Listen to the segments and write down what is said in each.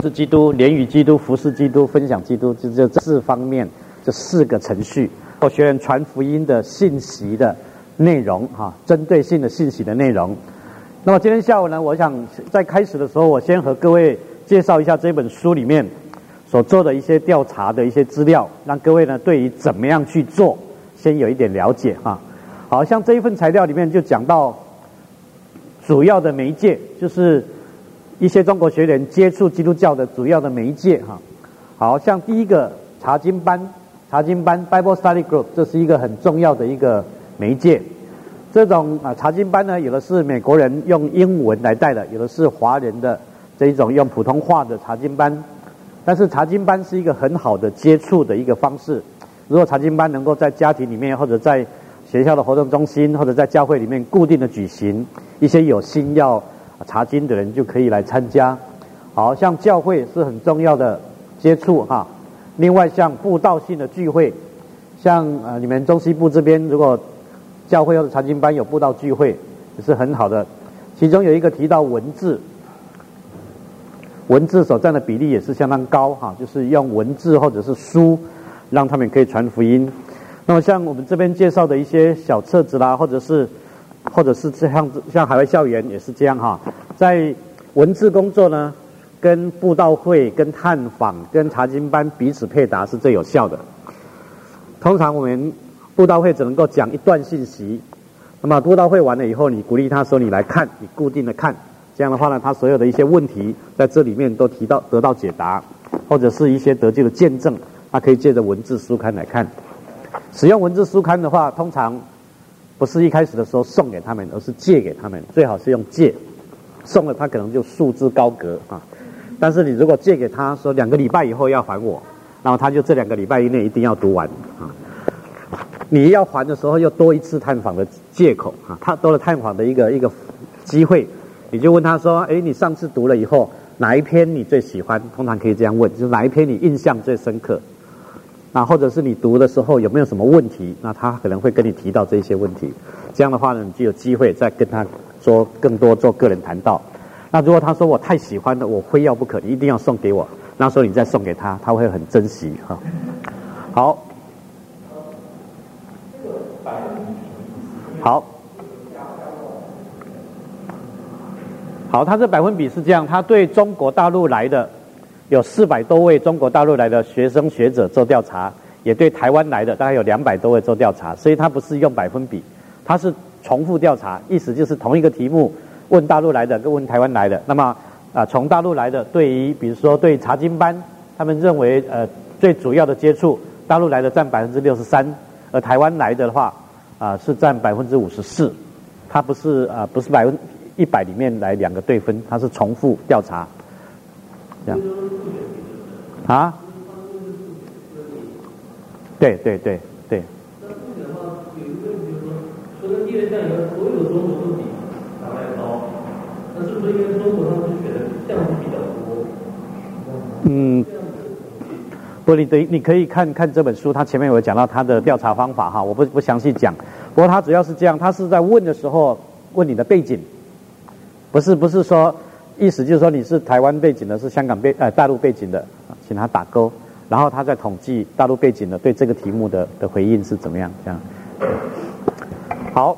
是基督、连于基督、服侍基督、分享基督，就这4方面，这4个程序，学人传福音的信息的内容针对性的信息的内容。那么今天下午呢，我想在开始的时候，我先和各位介绍一下这本书里面所做的一些调查的一些资料，让各位呢对于怎么样去做先有一点了解好像这一份材料里面就讲到主要的媒介，就是一些中国学人接触基督教的主要的媒介好像第一个查经班 Bible Study Group， 这是一个很重要的一个媒介。这种查经班呢，有的是美国人用英文来带的，有的是华人的这一种用普通话的查经班。但是查经班是一个很好的接触的一个方式。如果查经班能够在家庭里面，或者在学校的活动中心，或者在教会里面固定的举行，一些有心要查经的人就可以来参加。好像教会是很重要的接触另外像布道性的聚会，像你们中西部这边如果教会或者查经班有布道聚会也是很好的。其中有一个提到文字所占的比例也是相当高就是用文字或者是书让他们可以传福音。那么像我们这边介绍的一些小册子啦，或者是像海外校园也是这样在文字工作呢，跟布道会、跟探访、跟查经班彼此配搭是最有效的。通常我们布道会只能够讲一段信息，那么布道会完了以后，你鼓励他说你来看，你固定的看，这样的话呢，他所有的一些问题在这里面都得到解答，或者是一些得救的见证，他可以借着文字书刊来看。使用文字书刊的话，通常不是一开始的时候送给他们，而是借给他们，最好是用借，送了他可能就束之高阁但是你如果借给他说2个礼拜以后要还我，然后他就这2个礼拜以内一定要读完你要还的时候又多一次探访的借口他多了探访的一个机会，你就问他说你上次读了以后哪一篇你最喜欢，通常可以这样问，就是哪一篇你印象最深刻，或者是你读的时候有没有什么问题，那他可能会跟你提到这些问题，这样的话呢，你就有机会再跟他说更多做个人谈道。那如果他说我太喜欢了，我非要不可，你一定要送给我，那时候你再送给他，他会很珍惜好，他这百分比是这样，他对中国大陆来的有400多位中国大陆来的学生学者做调查，也对台湾来的大概有200多位做调查，所以他不是用百分比，他是重复调查，意思就是同一个题目问大陆来的跟问台湾来的。那么从大陆来的对于比如说对查经班，他们认为最主要的接触，大陆来的占63%，而台湾来的话是占54%，它不是100%里面来2个对分，它是重复调查这样对那这个的话有一个问题就是说，除了第二项以外，所有中国都比台湾高，那是不是因为中国他们选的项目比较多？ 不，你可以看这本书，它前面有讲到它的调查方法我不详细讲。不过它主要是这样，它是在问的时候问你的背景，不是说意思就是说你是台湾背景的，是香港大陆背景的，请他打勾，然后他再统计大陆背景的对这个题目的回应是怎么样，这样。好，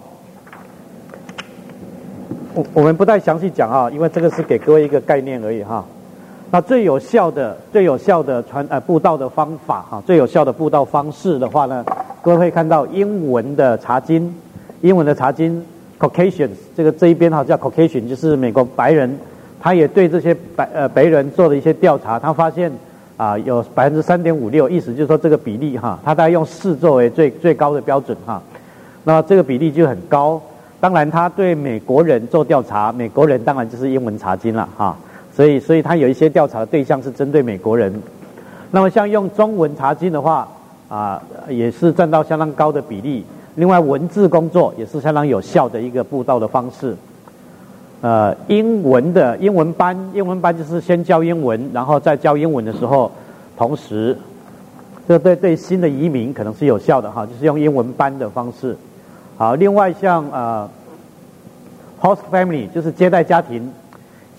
我们不太详细讲因为这个是给各位一个概念而已那最有效的布道的方法最有效的布道方式的话呢，各位会看到英文的查经 Caucasians 这一边叫 Caucasian， 就是美国白人，他也对这些白人做了一些调查，他发现有 3.56%， 意思就是说这个比例他大概用4作为最高的标准那这个比例就很高。当然他对美国人做调查，美国人当然就是英文查经了所以他有一些调查的对象是针对美国人。那么像用中文查经的话也是占到相当高的比例。另外文字工作也是相当有效的一个布道的方式。英文班就是先教英文，然后在教英文的时候，同时这对新的移民可能是有效的就是用英文班的方式。好，另外像host family 就是接待家庭，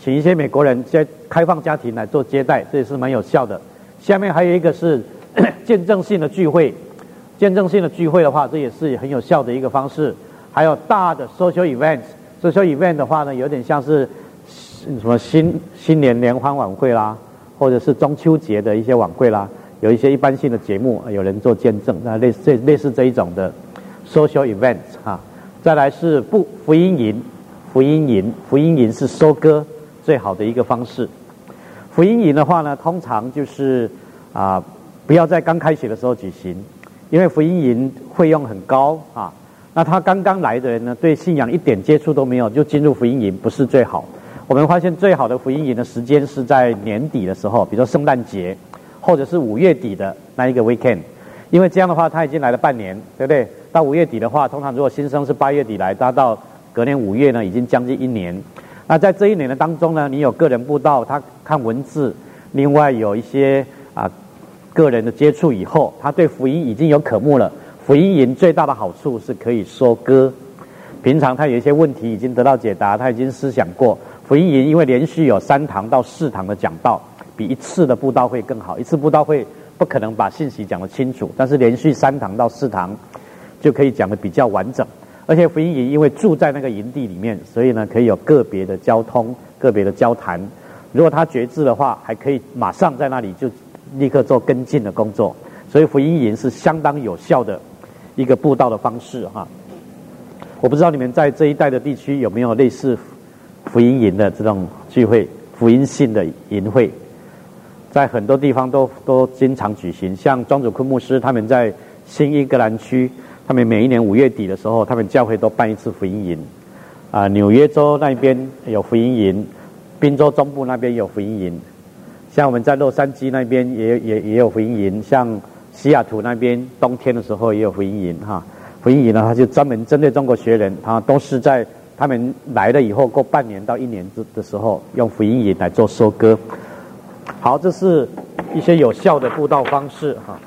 请一些美国人在开放家庭来做接待，这也是蛮有效的。下面还有一个是见证性的聚会，见证性的聚会的话，这也是很有效的一个方式。还有大的 social event，social event 的话呢，有点像是什么新年联欢晚会啦，或者是中秋节的一些晚会啦，有一些一般性的节目，有人做见证，那类似这一种的 social event 哈。再来是福音营，福音营是收割最好的一个方式。福音营的话呢，通常就是不要在刚开学的时候举行，因为福音营费用很高啊。那他刚刚来的人呢，对信仰一点接触都没有，就进入福音营不是最好。我们发现最好的福音营的时间是在年底的时候，比如说圣诞节，或者是5月底的那一个 weekend， 因为这样的话他已经来了半年，对不对？到5月底的话，通常如果新生是8月底来，他到隔年5月呢，已经将近1年。那在这1年的当中呢，你有个人布道，他看文字，另外有一些个人的接触以后，他对福音已经有渴慕了。福音营最大的好处是可以收割，平常他有一些问题已经得到解答，他已经思想过。福音营因为连续有3堂到4堂的讲道，比一次的布道会更好。一次布道会不可能把信息讲得清楚，但是连续3堂到4堂就可以讲得比较完整。而且福音营因为住在那个营地里面，所以呢可以有个别的交通、个别的交谈。如果他决志的话，还可以马上在那里就立刻做跟进的工作。所以福音营是相当有效的一个布道的方式哈。我不知道你们在这一带的地区有没有类似福音营的这种聚会，福音性的营会，在很多地方都经常举行。像庄主坤牧师他们在新英格兰区，他们每一年5月底的时候，他们教会都办一次福音营。纽约州那边有福音营，宾州中部那边有福音营，像我们在洛杉矶那边也有福音营，像西雅图那边冬天的时候也有福音营哈。福音营呢，它就专门针对中国学人，都是在他们来了以后过半年到1年的时候，用福音营来做收割。好，这是一些有效的布道方式哈。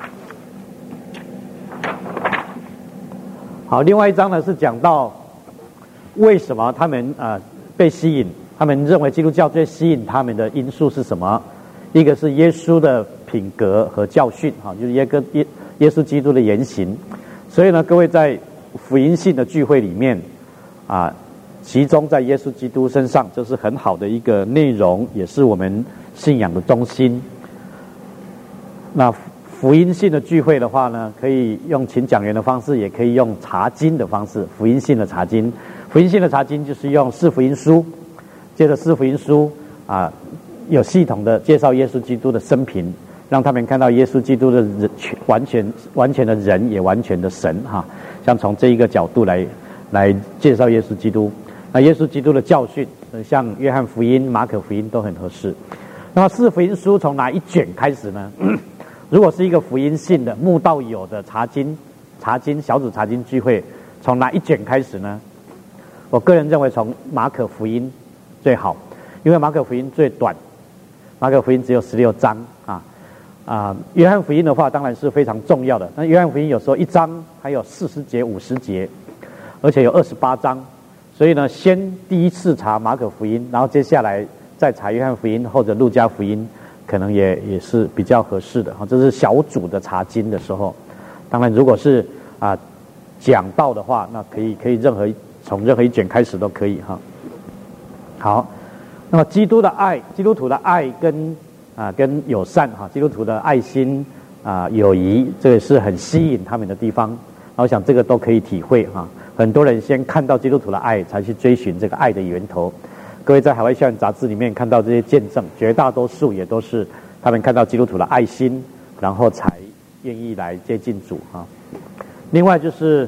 好，另外一章呢是讲到为什么他们被吸引，他们认为基督教最吸引他们的因素是什么？一个是耶稣的品格和教训哈，就是耶稣基督的言行。所以呢，各位在福音性的聚会里面集中在耶稣基督身上，这是很好的一个内容，也是我们信仰的中心。那福音性的聚会的话呢，可以用请讲员的方式，也可以用查经的方式。福音性的查经，福音性的查经就是用4福音书，接着4福音书有系统的介绍耶稣基督的生平，让他们看到耶稣基督的完全的人，也完全的神哈。像从这一个角度来介绍耶稣基督。那耶稣基督的教训，像约翰福音、马可福音都很合适。那么4福音书从哪一卷开始呢？如果是一个福音性的慕道友的查经小组查经聚会，从哪一卷开始呢？我个人认为从马可福音最好，因为马可福音最短，马可福音只有16章约翰福音的话当然是非常重要的，但约翰福音有时候1章还有40节、50节，而且有28章，所以呢，先第一次查马可福音，然后接下来再查约翰福音或者路加福音，可能也是比较合适的。这是小组的查经的时候。当然，如果是讲道的话，那可以从任何一卷开始都可以哈。好，那么基督徒的爱跟友善基督徒的爱心友谊，这个是很吸引他们的地方。我想这个都可以体会哈。很多人先看到基督徒的爱，才去追寻这个爱的源头。各位在海外校园杂志里面看到这些见证，绝大多数也都是他们看到基督徒的爱心，然后才愿意来接近主哈。另外就是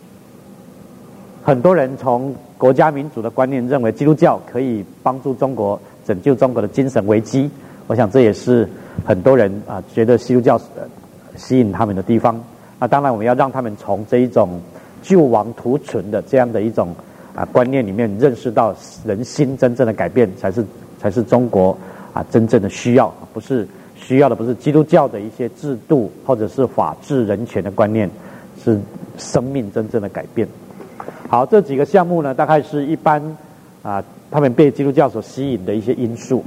很多人从国家民主的观念认为基督教可以帮助中国拯救中国的精神危机，我想这也是很多人觉得基督教吸引他们的地方。当然我们要让他们从这一种救亡图存的这样的一种观念里面认识到人心真正的改变才是中国真正的需要，不是需要的不是基督教的一些制度或者是法治人权的观念，是生命真正的改变。好，这几个项目呢，大概是一般他们被基督教所吸引的一些因素。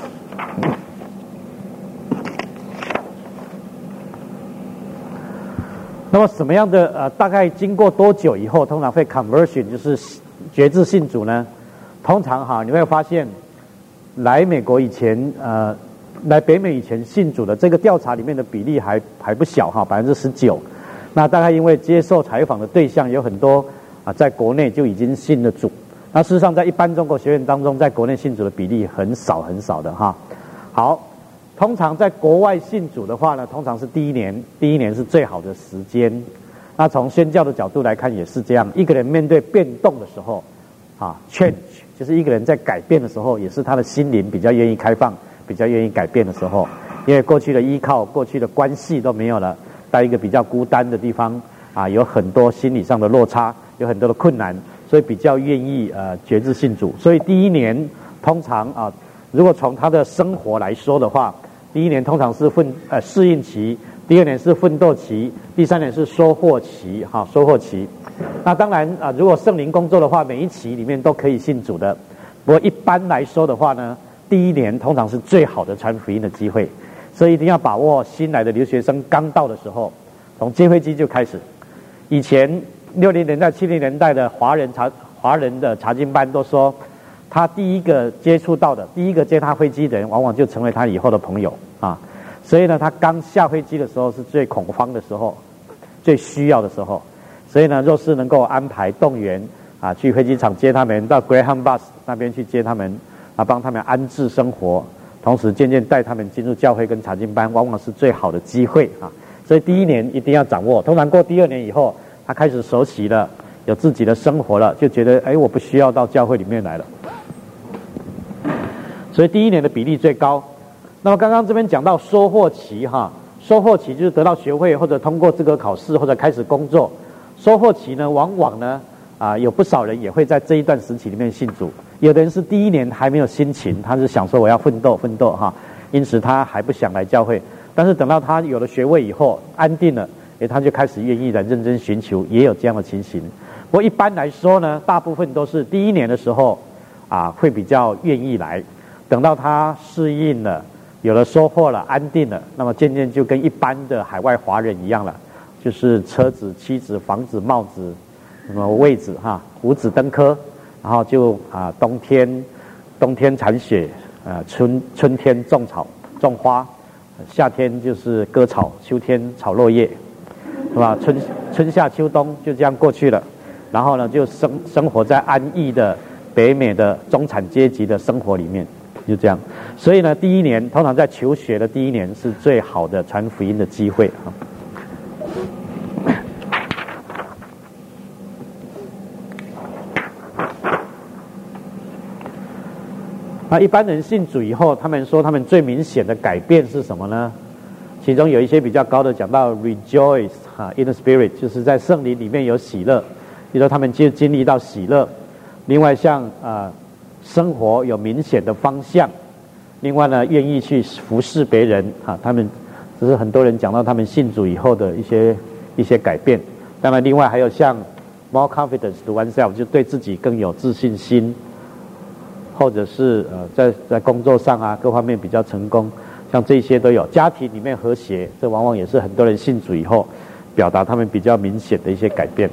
那么什么样的大概经过多久以后，通常会 conversion 就是决志信主呢？通常你会发现，来美国以前来北美以前信主的这个调查里面的比例还不小19%。那大概因为接受采访的对象有很多在国内就已经信了主。那事实上在一般中国学院当中，在国内信主的比例很少的哈。好。通常在国外信主的话呢，通常是第一年是最好的时间。那从宣教的角度来看也是这样，一个人面对变动的时候change 就是一个人在改变的时候，也是他的心灵比较愿意开放，比较愿意改变的时候。因为过去的依靠，过去的关系都没有了，在一个比较孤单的地方有很多心理上的落差，有很多的困难，所以比较愿意决志信主。所以第一年通常如果从他的生活来说的话，第一年通常是适应期，第二年是奋斗期，第三年是收获期收获期。那当然如果圣灵工作的话，每一期里面都可以信主的。不过一般来说的话呢，第一年通常是最好的传福音的机会，所以一定要把握新来的留学生刚到的时候，从接飞机就开始。以前60年代70年代的华人的查经班都说，他第一个接触到的，第一个接他飞机的人，往往就成为他以后的朋友所以呢，他刚下飞机的时候是最恐慌的时候，最需要的时候。所以呢，若是能够安排动员去飞机场接他们，到 Greyhound Bus 那边去接他们帮他们安置生活，同时渐渐带他们进入教会跟查经班，往往是最好的机会所以第一年一定要掌握。通常过第二年以后，他开始熟悉了，有自己的生活了，就觉得我不需要到教会里面来了。所以第一年的比例最高。那么刚刚这边讲到收获期收获期就是得到学位或者通过资格考试或者开始工作。收获期呢，往往呢有不少人也会在这一段时期里面信主。有的人是第一年还没有心情，他是想说我要奋斗因此他还不想来教会。但是等到他有了学位以后，安定了，他就开始愿意来认真寻求，也有这样的情形。不过一般来说呢，大部分都是第一年的时候会比较愿意来。等到他适应了，有了收获了，安定了，那么渐渐就跟一般的海外华人一样了，就是车子、妻子、房子、帽子、什么位置五子登科，然后就冬天铲雪，春天种草种花，夏天就是割草，秋天炒落叶，是吧？春夏秋冬就这样过去了。然后呢，就生活在安逸的北美的中产阶级的生活里面。就这样。所以呢，第一年通常在求学的第一年是最好的传福音的机会那一般人信主以后，他们说他们最明显的改变是什么呢？其中有一些比较高的讲到 rejoice in the spirit， 就是在圣灵里面有喜乐，比如说他们就经历到喜乐。另外像生活有明显的方向，另外呢愿意去服侍别人他们只是很多人讲到他们信主以后的一些改变。当然另外还有像 more confidence to oneself， 就对自己更有自信心，或者是在工作上各方面比较成功，像这些都有。家庭里面和谐，这往往也是很多人信主以后表达他们比较明显的一些改变。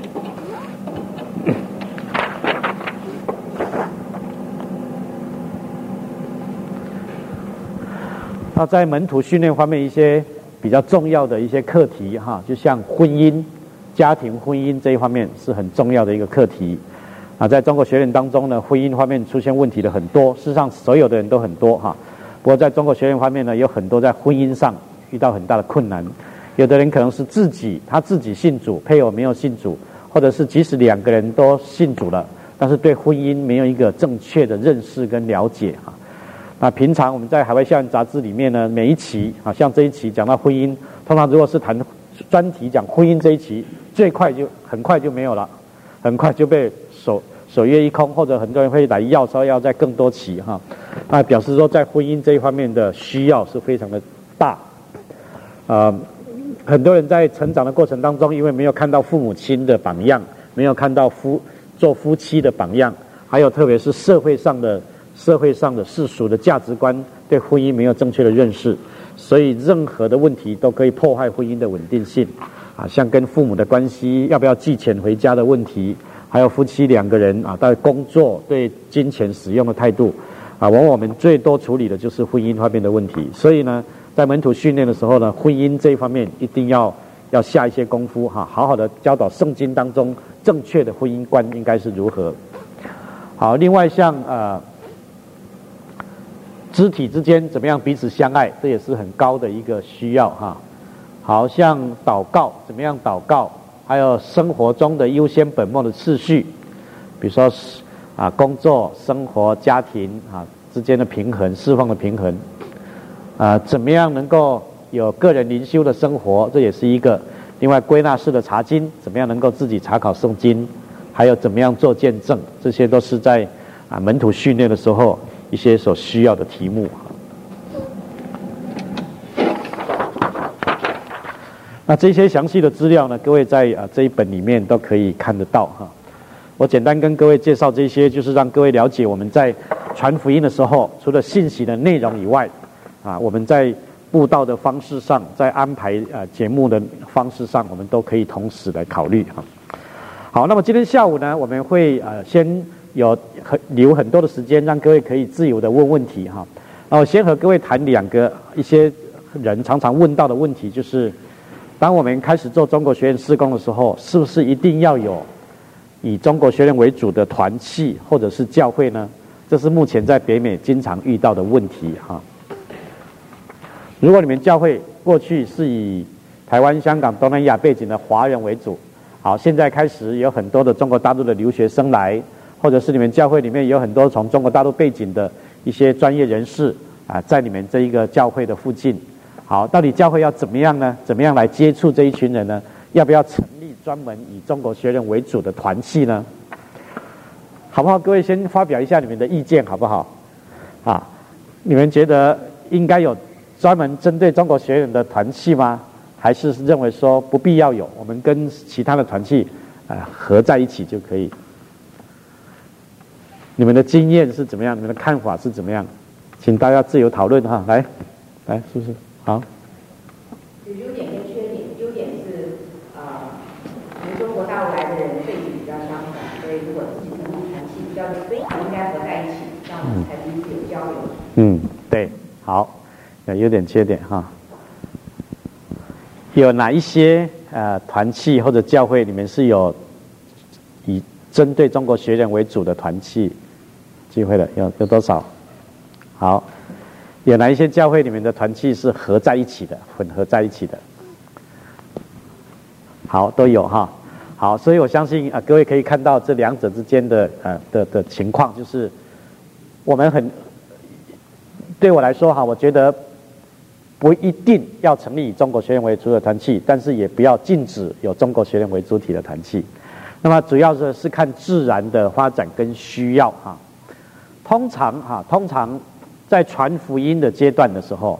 那在门徒训练方面，一些比较重要的一些课题就像婚姻、家庭婚姻这一方面是很重要的一个课题在中国学院当中呢，婚姻方面出现问题的很多，事实上所有的人都很多不过在中国学院方面呢，有很多在婚姻上遇到很大的困难。有的人可能是他自己信主，配偶没有信主，或者是即使两个人都信主了，但是对婚姻没有一个正确的认识跟了解那平常我们在海外校园杂志里面呢，每一期像这一期讲到婚姻，通常如果是谈专题讲婚姻这一期，很快就没有了，很快就被首页一空，或者很多人会来说要在更多期那表示说在婚姻这一方面的需要是非常的大很多人在成长的过程当中，因为没有看到父母亲的榜样，没有看到做夫妻的榜样还有特别是社会上的世俗的价值观对婚姻没有正确的认识，所以任何的问题都可以破坏婚姻的稳定性啊，像跟父母的关系，要不要寄钱回家的问题，还有夫妻两个人啊，对工作、对金钱使用的态度啊，往往我们最多处理的就是婚姻方面的问题。所以呢，在门徒训练的时候呢，婚姻这一方面一定要下一些功夫哈，好好的教导圣经当中正确的婚姻观应该是如何。好，另外像肢体之间怎么样彼此相爱，这也是很高的一个需要哈。好像祷告怎么样祷告，还有生活中的优先本末的次序，比如说工作、生活、家庭之间的平衡，释放的平衡怎么样能够有个人灵修的生活，这也是一个。另外归纳式的查经，怎么样能够自己查考圣经，还有怎么样做见证，这些都是在门徒训练的时候一些所需要的题目。那这些详细的资料呢，各位在这一本里面都可以看得到哈。我简单跟各位介绍这些，就是让各位了解我们在传福音的时候，除了信息的内容以外我们在布道的方式上，在安排节目的方式上，我们都可以同时来考虑哈。好，那么今天下午呢，我们会先留很多的时间，让各位可以自由的问问题哈。那我先和各位谈一些人常常问到的问题，就是当我们开始做中国学院事工的时候，是不是一定要有以中国学院为主的团契或者是教会呢？这是目前在北美经常遇到的问题哈。如果你们教会过去是以台湾、香港、东南亚背景的华人为主，好，现在开始有很多的中国大陆的留学生来，或者是你们教会里面有很多从中国大陆背景的一些专业人士在你们这一个教会的附近。好，到底教会要怎么样呢？怎么样来接触这一群人呢？要不要成立专门以中国学人为主的团契呢？好不好？各位先发表一下你们的意见，好不好？你们觉得应该有专门针对中国学人的团契吗？还是认为说不必要有，我们跟其他的团契合在一起就可以？你们的经验是怎么样？你们的看法是怎么样？请大家自由讨论哈。来，是不是？好。 有优点跟缺点。优点是从中国大陆来的人背景比较相同，所以如果自己成立团契比较应该合在一起，这样才彼此有交流。 对，好，优点缺点哈。有哪一些团契或者教会里面是有以针对中国学人为主的团契机会的？有多少？好。有哪一些教会里面的团契是合在一起的，混合在一起的？好，都有哈。好，所以我相信各位可以看到这两者之间的情况，就是我们对我来说哈，我觉得不一定要成立以中国学院为主的团契，但是也不要禁止有中国学院为主体的团契。那么主要是看自然的发展跟需要哈。通常在传福音的阶段的时候，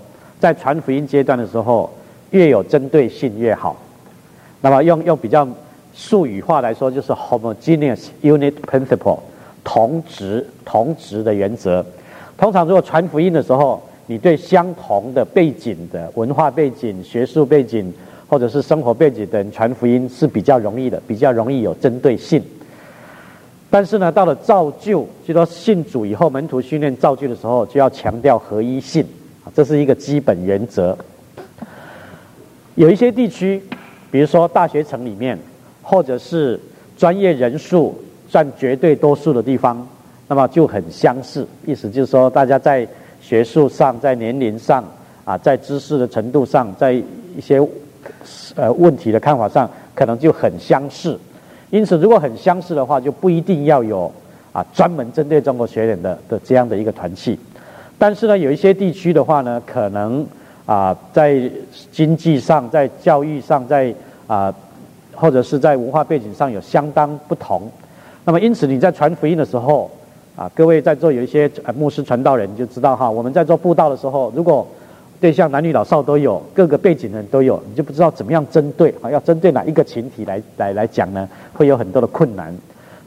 越有针对性越好。那么用比较术语化来说，就是 homogeneous unit principle， 同质的原则。通常如果传福音的时候，你对相同的背景的文化背景、学术背景或者是生活背景的人传福音是比较容易的，比较容易有针对性。但是呢，到了造就，就说信主以后，门徒训练造就的时候，就要强调合一性，这是一个基本原则。有一些地区，比如说大学城里面，或者是专业人数占绝对多数的地方，那么就很相似。意思就是说，大家在学术上、在年龄上在知识的程度上、在一些问题的看法上，可能就很相似。因此，如果很相似的话，就不一定要有专门针对中国学人的这样的一个团契。但是呢，有一些地区的话呢，可能在经济上、在教育上、在或者是在文化背景上有相当不同。那么，因此你在传福音的时候各位在座有一些牧师传道人就知道哈，我们在做布道的时候，如果对象男女老少都有，各个背景的人都有，你就不知道怎么样针对要针对哪一个群体来讲呢，会有很多的困难。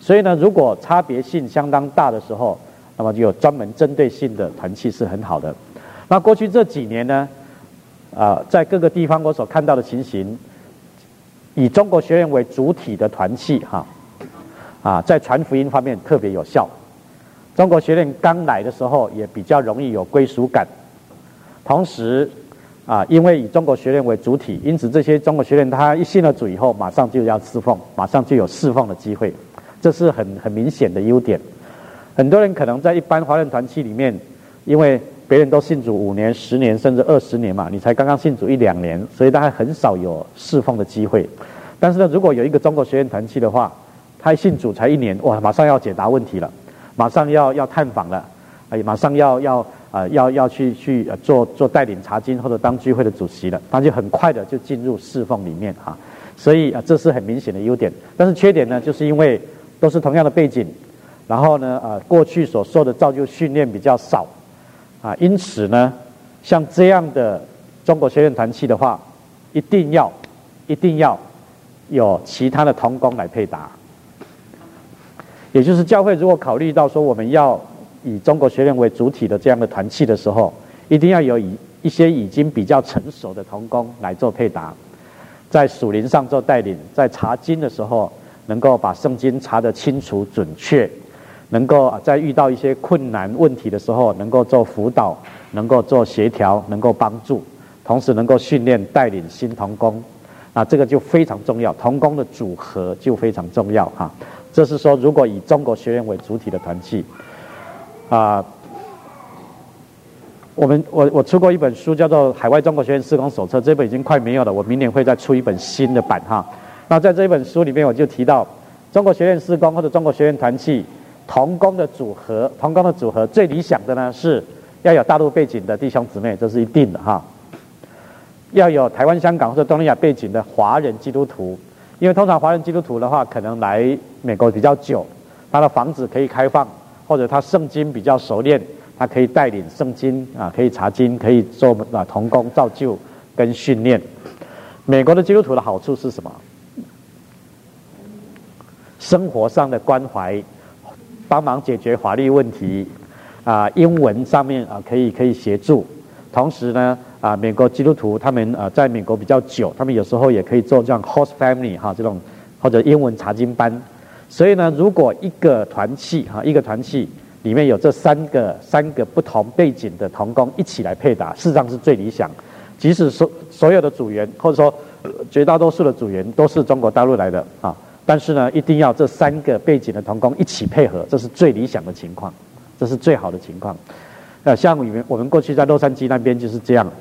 所以呢，如果差别性相当大的时候，那么就有专门针对性的团契是很好的。那过去这几年呢，在各个地方我所看到的情形，以中国学院为主体的团契在传福音方面特别有效。中国学院刚来的时候也比较容易有归属感，同时因为以中国学院为主体，因此这些中国学院他一信了主以后，马上就要侍奉，马上就有侍奉的机会，这是很明显的优点。很多人可能在一般华人团契里面，因为别人都信主5年、10年甚至20年嘛，你才刚刚信主1-2年，所以大概很少有侍奉的机会。但是呢，如果有一个中国学院团契的话，他一信主才1年，哇，马上要解答问题了，马上要探访了，马上要去做带领查经或者当聚会的主席了，他就很快的就进入侍奉里面所以这是很明显的优点。但是缺点呢，就是因为都是同样的背景，然后呢过去所受的造就训练比较少因此呢，像这样的中国学院团契的话，一定要有其他的同工来配搭。也就是教会如果考虑到说我们要以中国学院为主体的这样的团契的时候，一定要有一些已经比较成熟的同工来做配搭，在属灵上做带领，在查经的时候能够把圣经查得清楚准确，能够在遇到一些困难问题的时候能够做辅导，能够做协调，能够帮助，同时能够训练带领新同工这个就非常重要，同工的组合就非常重要这是说如果以中国学院为主体的团契我出过一本书叫做《海外中国学院事工手册》，这本已经快没有了，我明年会再出一本新的版那在这本书里面我就提到中国学院事工或者中国学院团契同工的组合最理想的呢是要有大陆背景的弟兄姊妹，这是一定的要有台湾香港或者东南亚背景的华人基督徒，因为通常华人基督徒的话可能来美国比较久，他的房子可以开放，或者他圣经比较熟练，他可以带领圣经可以查经，可以做同工造就跟训练。美国的基督徒的好处是什么？生活上的关怀，帮忙解决法律问题英文上面可以协助，同时呢美国基督徒他们在美国比较久，他们有时候也可以做这样 host family 这种或者英文查经班。所以呢，如果一个团契里面有这三个不同背景的同工一起来配搭，事实上是最理想。即使所有的组员或者说绝大多数的组员都是中国大陆来的但是呢，一定要这3个背景的同工一起配合，这是最理想的情况，这是最好的情况。像我们过去在洛杉矶那边就是这样，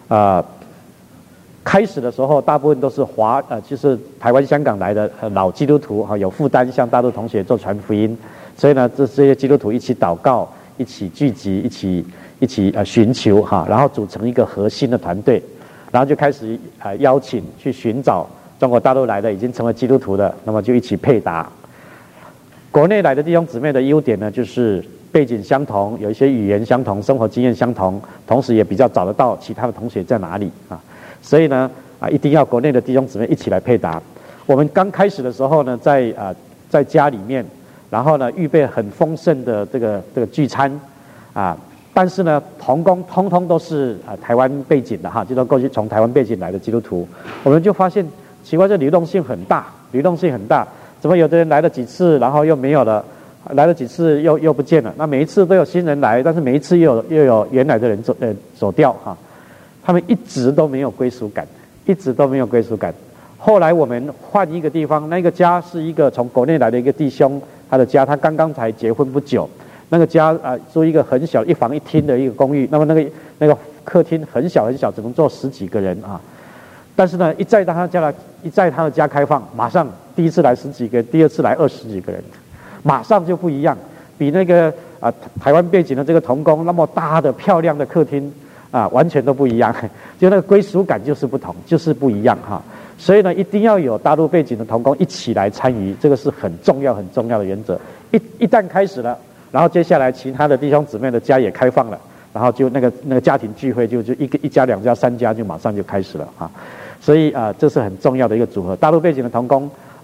开始的时候大部分都是就是台湾香港来的老基督徒有负担向大陆同学做传福音，所以呢这些基督徒一起祷告，一起聚集，一起寻求然后组成一个核心的团队，然后就开始邀请去寻找中国大陆来的已经成为基督徒的，那么就一起配搭。国内来的弟兄姊妹的优点呢，就是背景相同，有一些语言相同，生活经验相同，同时也比较找得到其他的同学在哪里所以呢一定要国内的弟兄姊妹一起来配搭。我们刚开始的时候呢，在家里面，然后呢预备很丰盛的这个聚餐但是呢同工通通都是台湾背景的就是过去从台湾背景来的基督徒，我们就发现奇怪，这流动性很大，怎么有的人来了几次然后又没有了，来了几次又不见了，那每一次都有新人来，但是每一次又有原来的人走掉他们一直都没有归属感。后来我们换一个地方，那个家是一个从国内来的一个弟兄，他的家他刚刚才结婚不久，那个家租一个很小1房1厅的一个公寓，那么那个客厅很小，只能坐10几个人但是呢一在他的家开放，马上第一次来10几个，第二次来20几个人，马上就不一样，比那个台湾背景的这个同工那么大的漂亮的客厅完全都不一样，就那个归属感就是不同，就是不一样所以呢，一定要有大陆背景的同工一起来参与，这个是很重要的原则。一旦开始了，然后接下来其他的弟兄姊妹的家也开放了，然后就那个家庭聚会就一家2家3家就马上就开始了所以这是很重要的一个组合。大陆背景的同工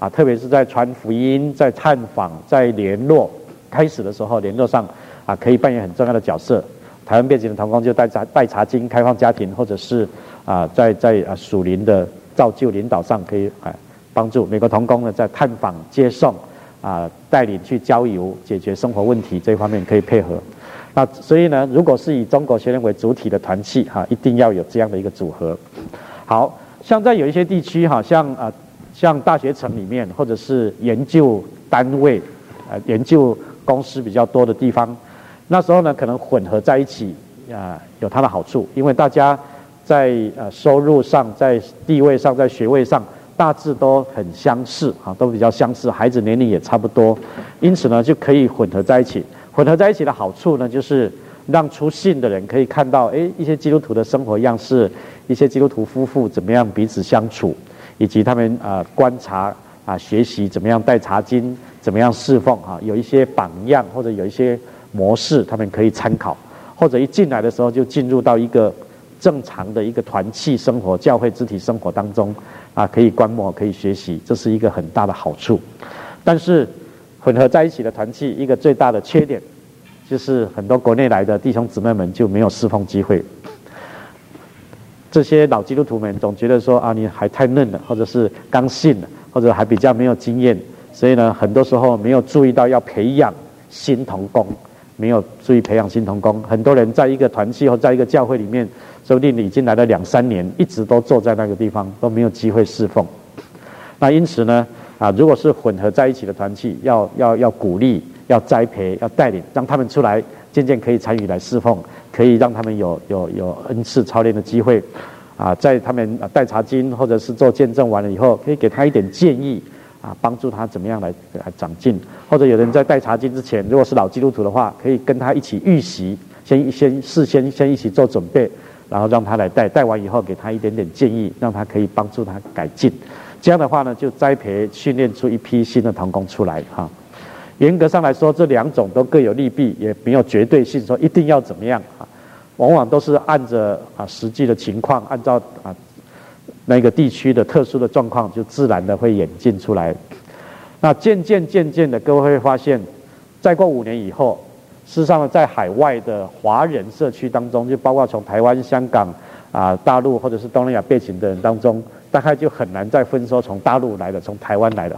特别是在传福音、在探访、在联络开始的时候，联络上可以扮演很重要的角色。台湾背景的同工就带查经、开放家庭，或者是在属灵的造就领导上可以帮助美国同工呢，在探访、接送带领去郊游、解决生活问题这方面可以配合。那所以呢，如果是以中国学人为主体的团契一定要有这样的一个组合。好像在有一些地区像大学城里面，或者是研究单位、研究公司比较多的地方，那时候呢可能混合在一起有它的好处，因为大家在收入上、在地位上、在学位上大致都很相似都比较相似，孩子年龄也差不多，因此呢就可以混合在一起。混合在一起的好处呢，就是让初信的人可以看到一些基督徒的生活样式，一些基督徒夫妇怎么样彼此相处，以及他们观察学习怎么样带查经，怎么样侍奉有一些榜样或者有一些模式他们可以参考，或者一进来的时候就进入到一个正常的一个团契生活、教会肢体生活当中可以观摩、可以学习，这是一个很大的好处。但是混合在一起的团契一个最大的缺点，就是很多国内来的弟兄姊妹们就没有侍奉机会。这些老基督徒们总觉得说你还太嫩了，或者是刚信了，或者还比较没有经验，所以呢很多时候没有注意到要培养新同工，没有注意培养新同工。很多人在一个团契或在一个教会里面，说不定已经来了2-3年，一直都坐在那个地方，都没有机会侍奉。那因此呢如果是混合在一起的团契，要鼓励、要栽培、要带领，让他们出来渐渐可以参与来侍奉，可以让他们有恩赐操练的机会在他们带查经或者是做见证完了以后，可以给他一点建议帮助他怎么样来长进。或者有人在带查经之前，如果是老基督徒的话，可以跟他一起预习，事先一起做准备，然后让他来带完以后给他一点点建议，让他可以帮助他改进。这样的话呢，就栽培训练出一批新的同工出来严格上来说，这2种都各有利弊，也没有绝对性说一定要怎么样往往都是按着实际的情况，按照那个地区的特殊的状况，就自然的会演进出来。那渐渐的，各位会发现，再过5年以后，事实上在海外的华人社区当中，就包括从台湾、香港大陆或者是东南亚背景的人当中，大概就很难再分说从大陆来的、从台湾来的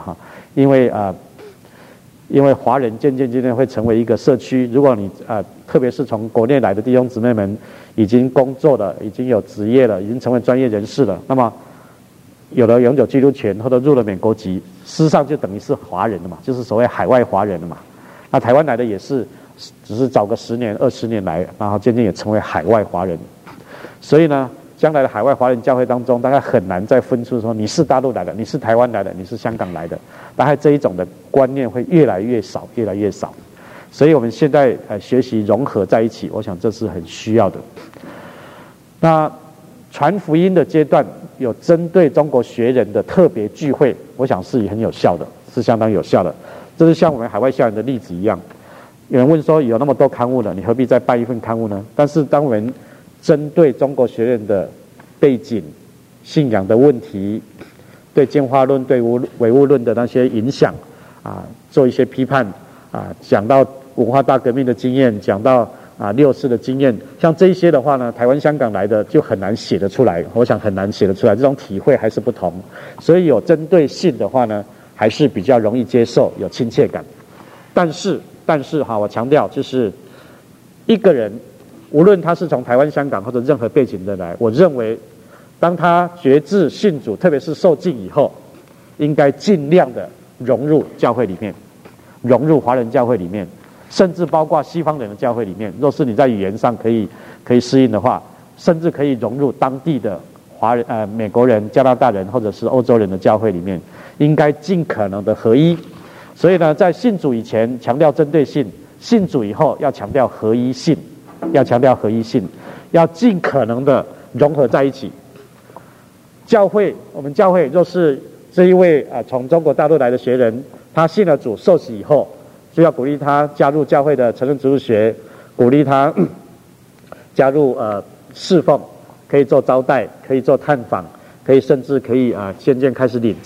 因为华人渐渐会成为一个社区。如果你特别是从国内来的弟兄姊妹们，已经工作了，已经有职业了，已经成为专业人士了，那么有了永久居留权或者入了美国籍，事实上就等于是华人了嘛，就是所谓海外华人了嘛。那台湾来的也是，只是早个10年、20年来，然后渐渐也成为海外华人。所以呢，将来的海外华人教会当中，大概很难再分出说你是大陆来的，你是台湾来的，你是香港来的，大概这一种的观念会越来越少，越来越少。所以我们现在学习融合在一起，我想这是很需要的。那传福音的阶段有针对中国学人的特别聚会，我想是很有效的，是相当有效的。这是像我们海外校园的例子一样。有人问说，有那么多刊物了，你何必再办一份刊物呢？但是当我们针对中国学人的背景、信仰的问题，对进化论、对唯物论的那些影响做一些批判讲到文化大革命的经验，讲到6·4的经验，像这一些的话呢，台湾、香港来的就很难写得出来，我想很难写得出来，这种体会还是不同。所以有针对性的话呢，还是比较容易接受，有亲切感。但是我强调，就是一个人无论他是从台湾、香港或者任何背景的来，我认为当他决志信主，特别是受浸以后，应该尽量的融入教会里面，融入华人教会里面，甚至包括西方人的教会里面。若是你在语言上可以适应的话，甚至可以融入当地的美国人、加拿大人或者是欧洲人的教会里面，应该尽可能的合一。所以呢，在信主以前强调针对性，信主以后要强调合一性，要尽可能的融合在一起。我们教会若是这一位从中国大陆来的学人，他信了主受洗以后，就要鼓励他加入教会的成人植物学，鼓励他加入侍奉，可以做招待，可以做探访，甚至可以渐渐开始领唱，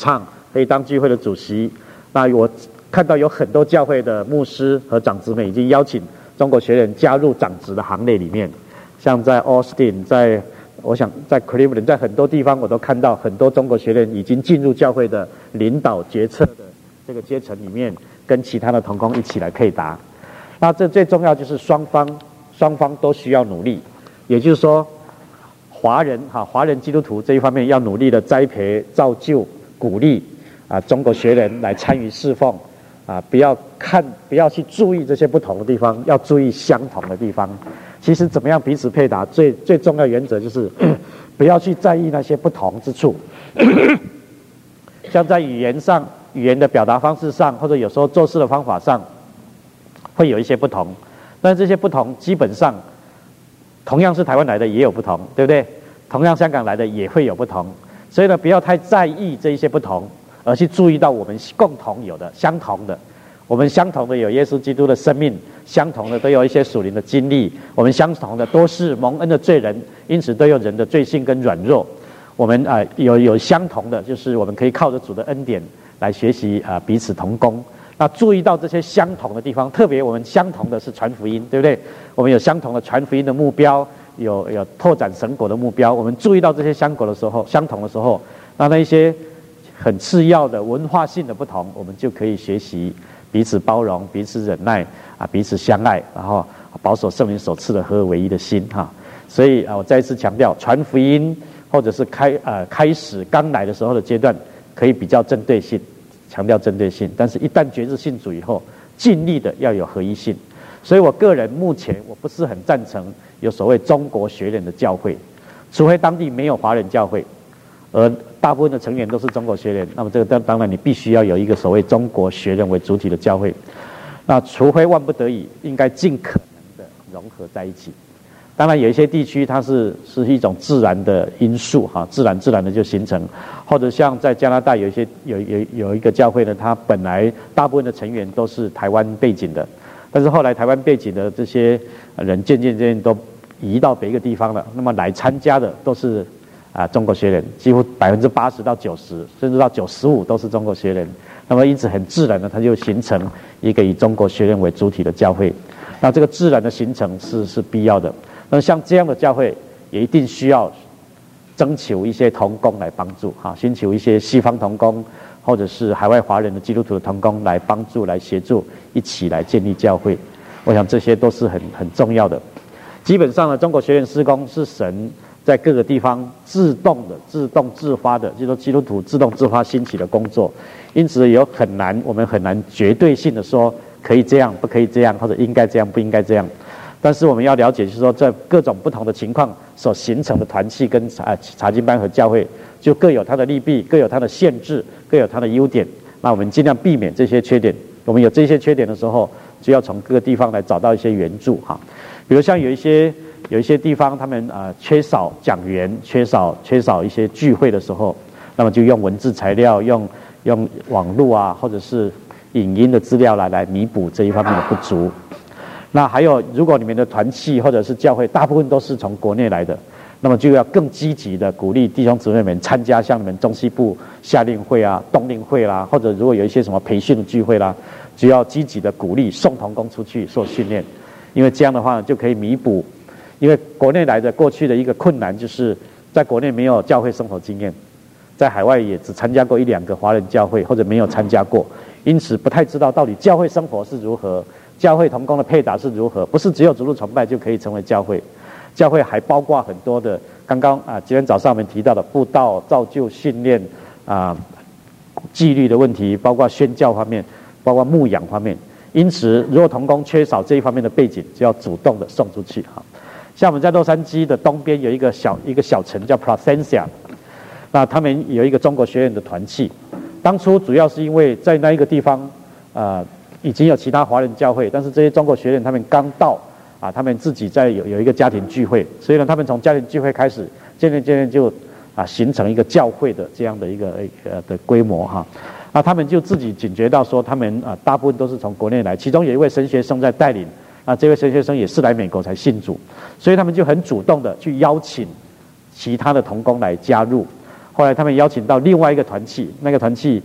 可以当聚会的主席。那我看到有很多教会的牧师和长子们已经邀请中国学人加入长子的行列里面，像在 Austin， 我想在 Cleveland， 在很多地方我都看到很多中国学人已经进入教会的领导决策的这个阶层里面，跟其他的同工一起来配搭。那这最重要就是双方都需要努力，也就是说华人基督徒这一方面要努力的栽培、造就、鼓励中国学人来参与侍奉不要去注意这些不同的地方，要注意相同的地方。其实怎么样彼此配搭，最重要原则就是不要去在意那些不同之处。像在语言的表达方式上，或者有时候做事的方法上，会有一些不同。但这些不同基本上，同样是台湾来的也有不同，对不对？同样香港来的也会有不同。所以呢，不要太在意这一些不同，而去注意到我们共同有的、相同的。我们相同的有耶稣基督的生命，相同的都有一些属灵的经历，我们相同的都是蒙恩的罪人，因此都有人的罪性跟软弱。我们有相同的，就是我们可以靠着主的恩典来学习彼此同工。那注意到这些相同的地方，特别我们相同的是传福音，对不对？我们有相同的传福音的目标，有拓展神国的目标。我们注意到这些相同的时候，那一些很次要的文化性的不同，我们就可以学习彼此包容、彼此忍耐彼此相爱，然后保守圣灵所赐的合而为一的心所以我再一次强调，传福音或者是开始刚来的时候的阶段，可以比较针对性，强调针对性。但是一旦决志信主以后，尽力的要有合一性。所以我个人目前我不是很赞成有所谓中国学人的教会，除非当地没有华人教会，而大部分的成员都是中国学人，那么这个当然你必须要有一个所谓中国学人为主体的教会。那除非万不得已，应该尽可能的融合在一起。当然有一些地区它是一种自然的因素自然的就形成，或者像在加拿大有一个教会呢，它本来大部分的成员都是台湾背景的，但是后来台湾背景的这些人渐渐都移到别个地方了，那么来参加的都是中国学人，几乎80%到90%，甚至到95%都是中国学人。那么因此很自然的，它就形成一个以中国学人为主体的教会。那这个自然的形成是必要的。那像这样的教会，也一定需要征求一些同工来帮助寻求一些西方同工，或者是海外华人的基督徒的同工来帮助、来协助，一起来建立教会。我想这些都是很重要的。基本上呢，中国学院事工是神在各个地方自动自发的，就是说基督徒自动自发兴起的工作。因此我们很难绝对性的说可以这样不可以这样，或者应该这样不应该这样。但是我们要了解，就是说在各种不同的情况所形成的团契跟查经班和教会，就各有它的利弊，各有它的限制，各有它的优点。那我们尽量避免这些缺点。我们有这些缺点的时候，就要从各个地方来找到一些援助比如像有一些地方他们缺少讲员，缺少一些聚会的时候，那么就用文字材料，用网络或者是影音的资料来弥补这一方面的不足。那还有，如果你们的团契或者是教会大部分都是从国内来的，那么就要更积极的鼓励弟兄姊妹们参加像你们中西部夏令会冬令会啦，或者如果有一些什么培训的聚会啦，就要积极的鼓励送同工出去受训练。因为这样的话就可以弥补，因为国内来的过去的一个困难就是在国内没有教会生活经验，在海外也只参加过1-2个华人教会，或者没有参加过，因此不太知道到底教会生活是如何，教会同工的配搭是如何。不是只有主日崇拜就可以成为教会，教会还包括很多的刚刚今天早上我们提到的布道、造就、训练纪律的问题，包括宣教方面，包括牧养方面。因此如果同工缺少这一方面的背景，就要主动的送出去像我们在洛杉矶的东边有一个小城叫 Placentia， 那他们有一个中国学院的团契。当初主要是因为在那一个地方已经有其他华人教会，但是这些中国学院他们刚到他们自己在有一个家庭聚会，所以呢他们从家庭聚会开始渐渐就形成一个教会的这样的一个的规模那他们就自己警觉到说，他们大部分都是从国内来，其中有一位神学生在带领这位神学生也是来美国才信主，所以他们就很主动的去邀请其他的同工来加入。后来他们邀请到另外一个团契，那个团契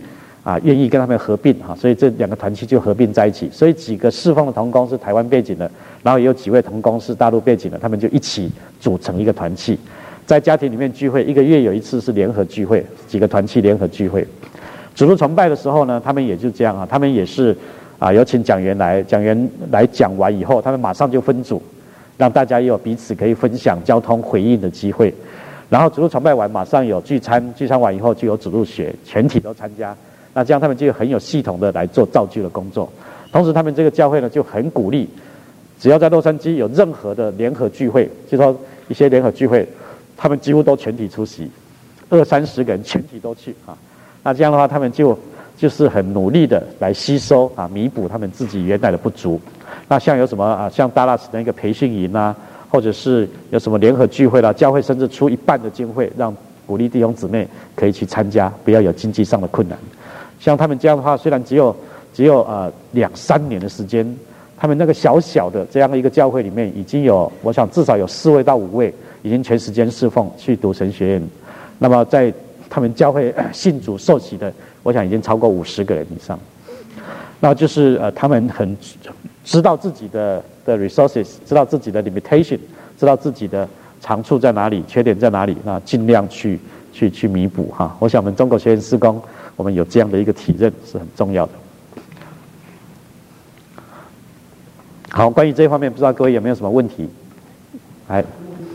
愿意跟他们合并所以这2个团契就合并在一起。所以几个侍奉的同工是台湾背景的，然后也有几位同工是大陆背景的，他们就一起组成一个团契，在家庭里面聚会，1个月有一次是联合聚会，几个团契联合聚会。主日崇拜的时候呢，他们也就这样他们也是有请讲员来讲完以后，他们马上就分组，让大家也有彼此可以分享交通回应的机会。然后主日崇拜完马上有聚餐，聚餐完以后就有主日学，全体都参加。那这样他们就很有系统的来做造就的工作。同时他们这个教会呢就很鼓励，只要在洛杉矶有任何的联合聚会，就说一些联合聚会，他们几乎都全体出席，20-30个人全体都去那这样的话他们就是很努力的来吸收弥补他们自己原来的不足。那像有什么像达拉斯的一个培训营或者是有什么联合聚会啦，教会甚至出一半的经费，让鼓励弟兄姊妹可以去参加，不要有经济上的困难。像他们这样的话，虽然只有2-3年的时间，他们那个小小的这样的一个教会里面，已经有我想至少有4位到5位已经全时间侍奉去读神学院。那么在他们教会信主受洗的，我想已经超过50个人以上。那就是他们很知道自己的 resources， 知道自己的 limitation， 知道自己的长处在哪里，缺点在哪里，那尽量去弥补我想我们中国学院事工，我们有这样的一个体认是很重要的。好，关于这一方面，不知道各位有没有什么问题？来，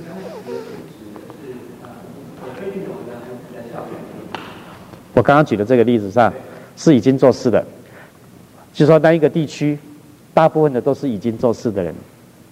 我刚刚举的这个例子上是已经做事的，就是说那一个地区大部分的都是已经做事的人。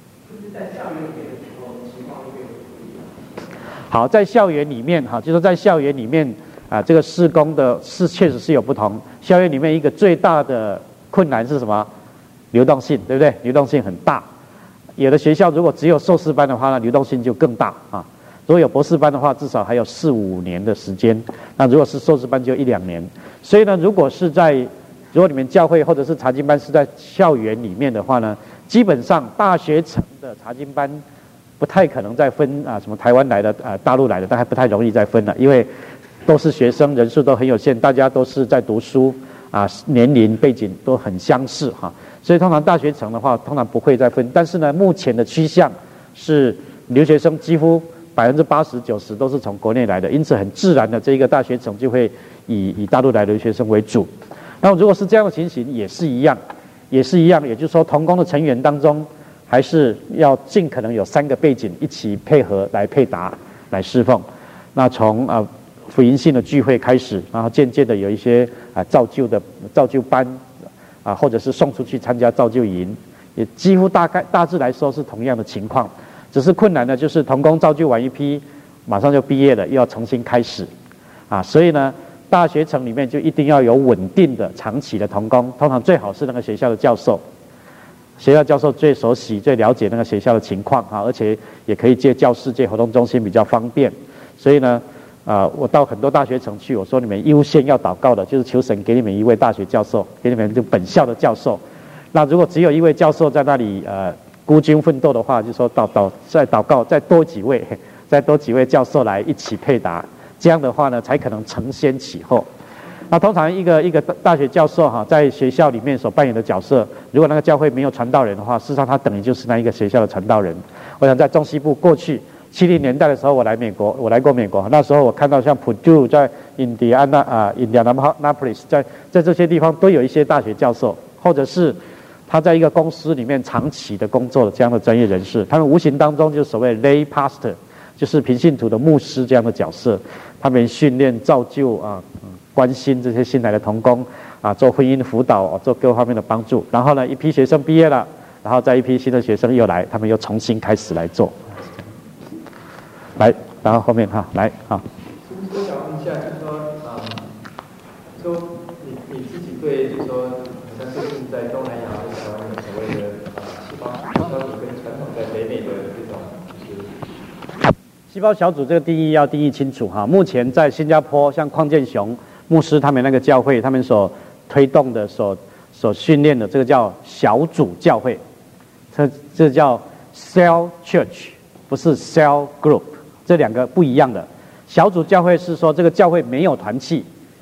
好，在校园里面就是说在校园里面这个事工的确实是有不同。校园里面一个最大的困难是什么？流动性，对不对？流动性很大。有的学校如果只有硕士班的话呢，流动性就更大如果有博士班的话，至少还有4-5年的时间。那如果是硕士班就1-2年。所以呢，如果你们教会或者是查经班是在校园里面的话呢，基本上大学城的查经班不太可能再分什么台湾来的大陆来的，但还不太容易再分了，因为都是学生，人数都很有限，大家都是在读书年龄背景都很相似所以通常大学城的话，通常不会再分。但是呢，目前的趋向是留学生几乎80%-90%都是从国内来的，因此很自然的这一个大学城就会以大陆来的留学生为主。然后如果是这样的情形，也是一样，也就是说同工的成员当中，还是要尽可能有3个背景一起配合来配搭来侍奉。那从福音性的聚会开始，然后渐渐的有一些造就班或者是送出去参加造就营，也几乎大致来说是同样的情况。只是困难的就是同工造就完一批，马上就毕业了，又要重新开始所以呢，大学城里面就一定要有稳定的长期的同工，通常最好是那个学校的教授。学校教授最熟悉、最了解那个学校的情况而且也可以借教室、借活动中心比较方便。所以呢，我到很多大学城去，我说你们优先要祷告的就是求神给你们一位大学教授，给你们就本校的教授。那如果只有一位教授在那里孤军奋斗的话，就说再祷告再多几位教授来一起配搭，这样的话呢，才可能承先启后。那通常一个大学教授在学校里面所扮演的角色，如果那个教会没有传道人的话，事实上他等于就是那一个学校的传道人。我想在中西部过去70年代的时候，我来过美国，那时候我看到像 Purdue 在Indianapolis 在这些地方都有一些大学教授，或者是他在一个公司里面长期的工作的这样的专业人士，他们无形当中就是所谓 lay pastor， 就是平信徒的牧师这样的角色，他们训练造就关心这些新来的同工做婚姻辅导做各方面的帮助。然后呢，一批学生毕业了，然后再一批新的学生又来，他们又重新开始来做。来，然后后面来我想问一下，就是说你自己对，就是说好像最近在东南亚跟台湾有所谓的细胞小组跟传统在北美的这种细胞小组这个定义要定义清楚目前在新加坡，像邝建雄牧师他们那个教会，他们所推动的、所训练的，这个叫小组教会，这叫 cell church， 不是 cell group， 这2个不一样的。小组教会是说这个教会没有团契，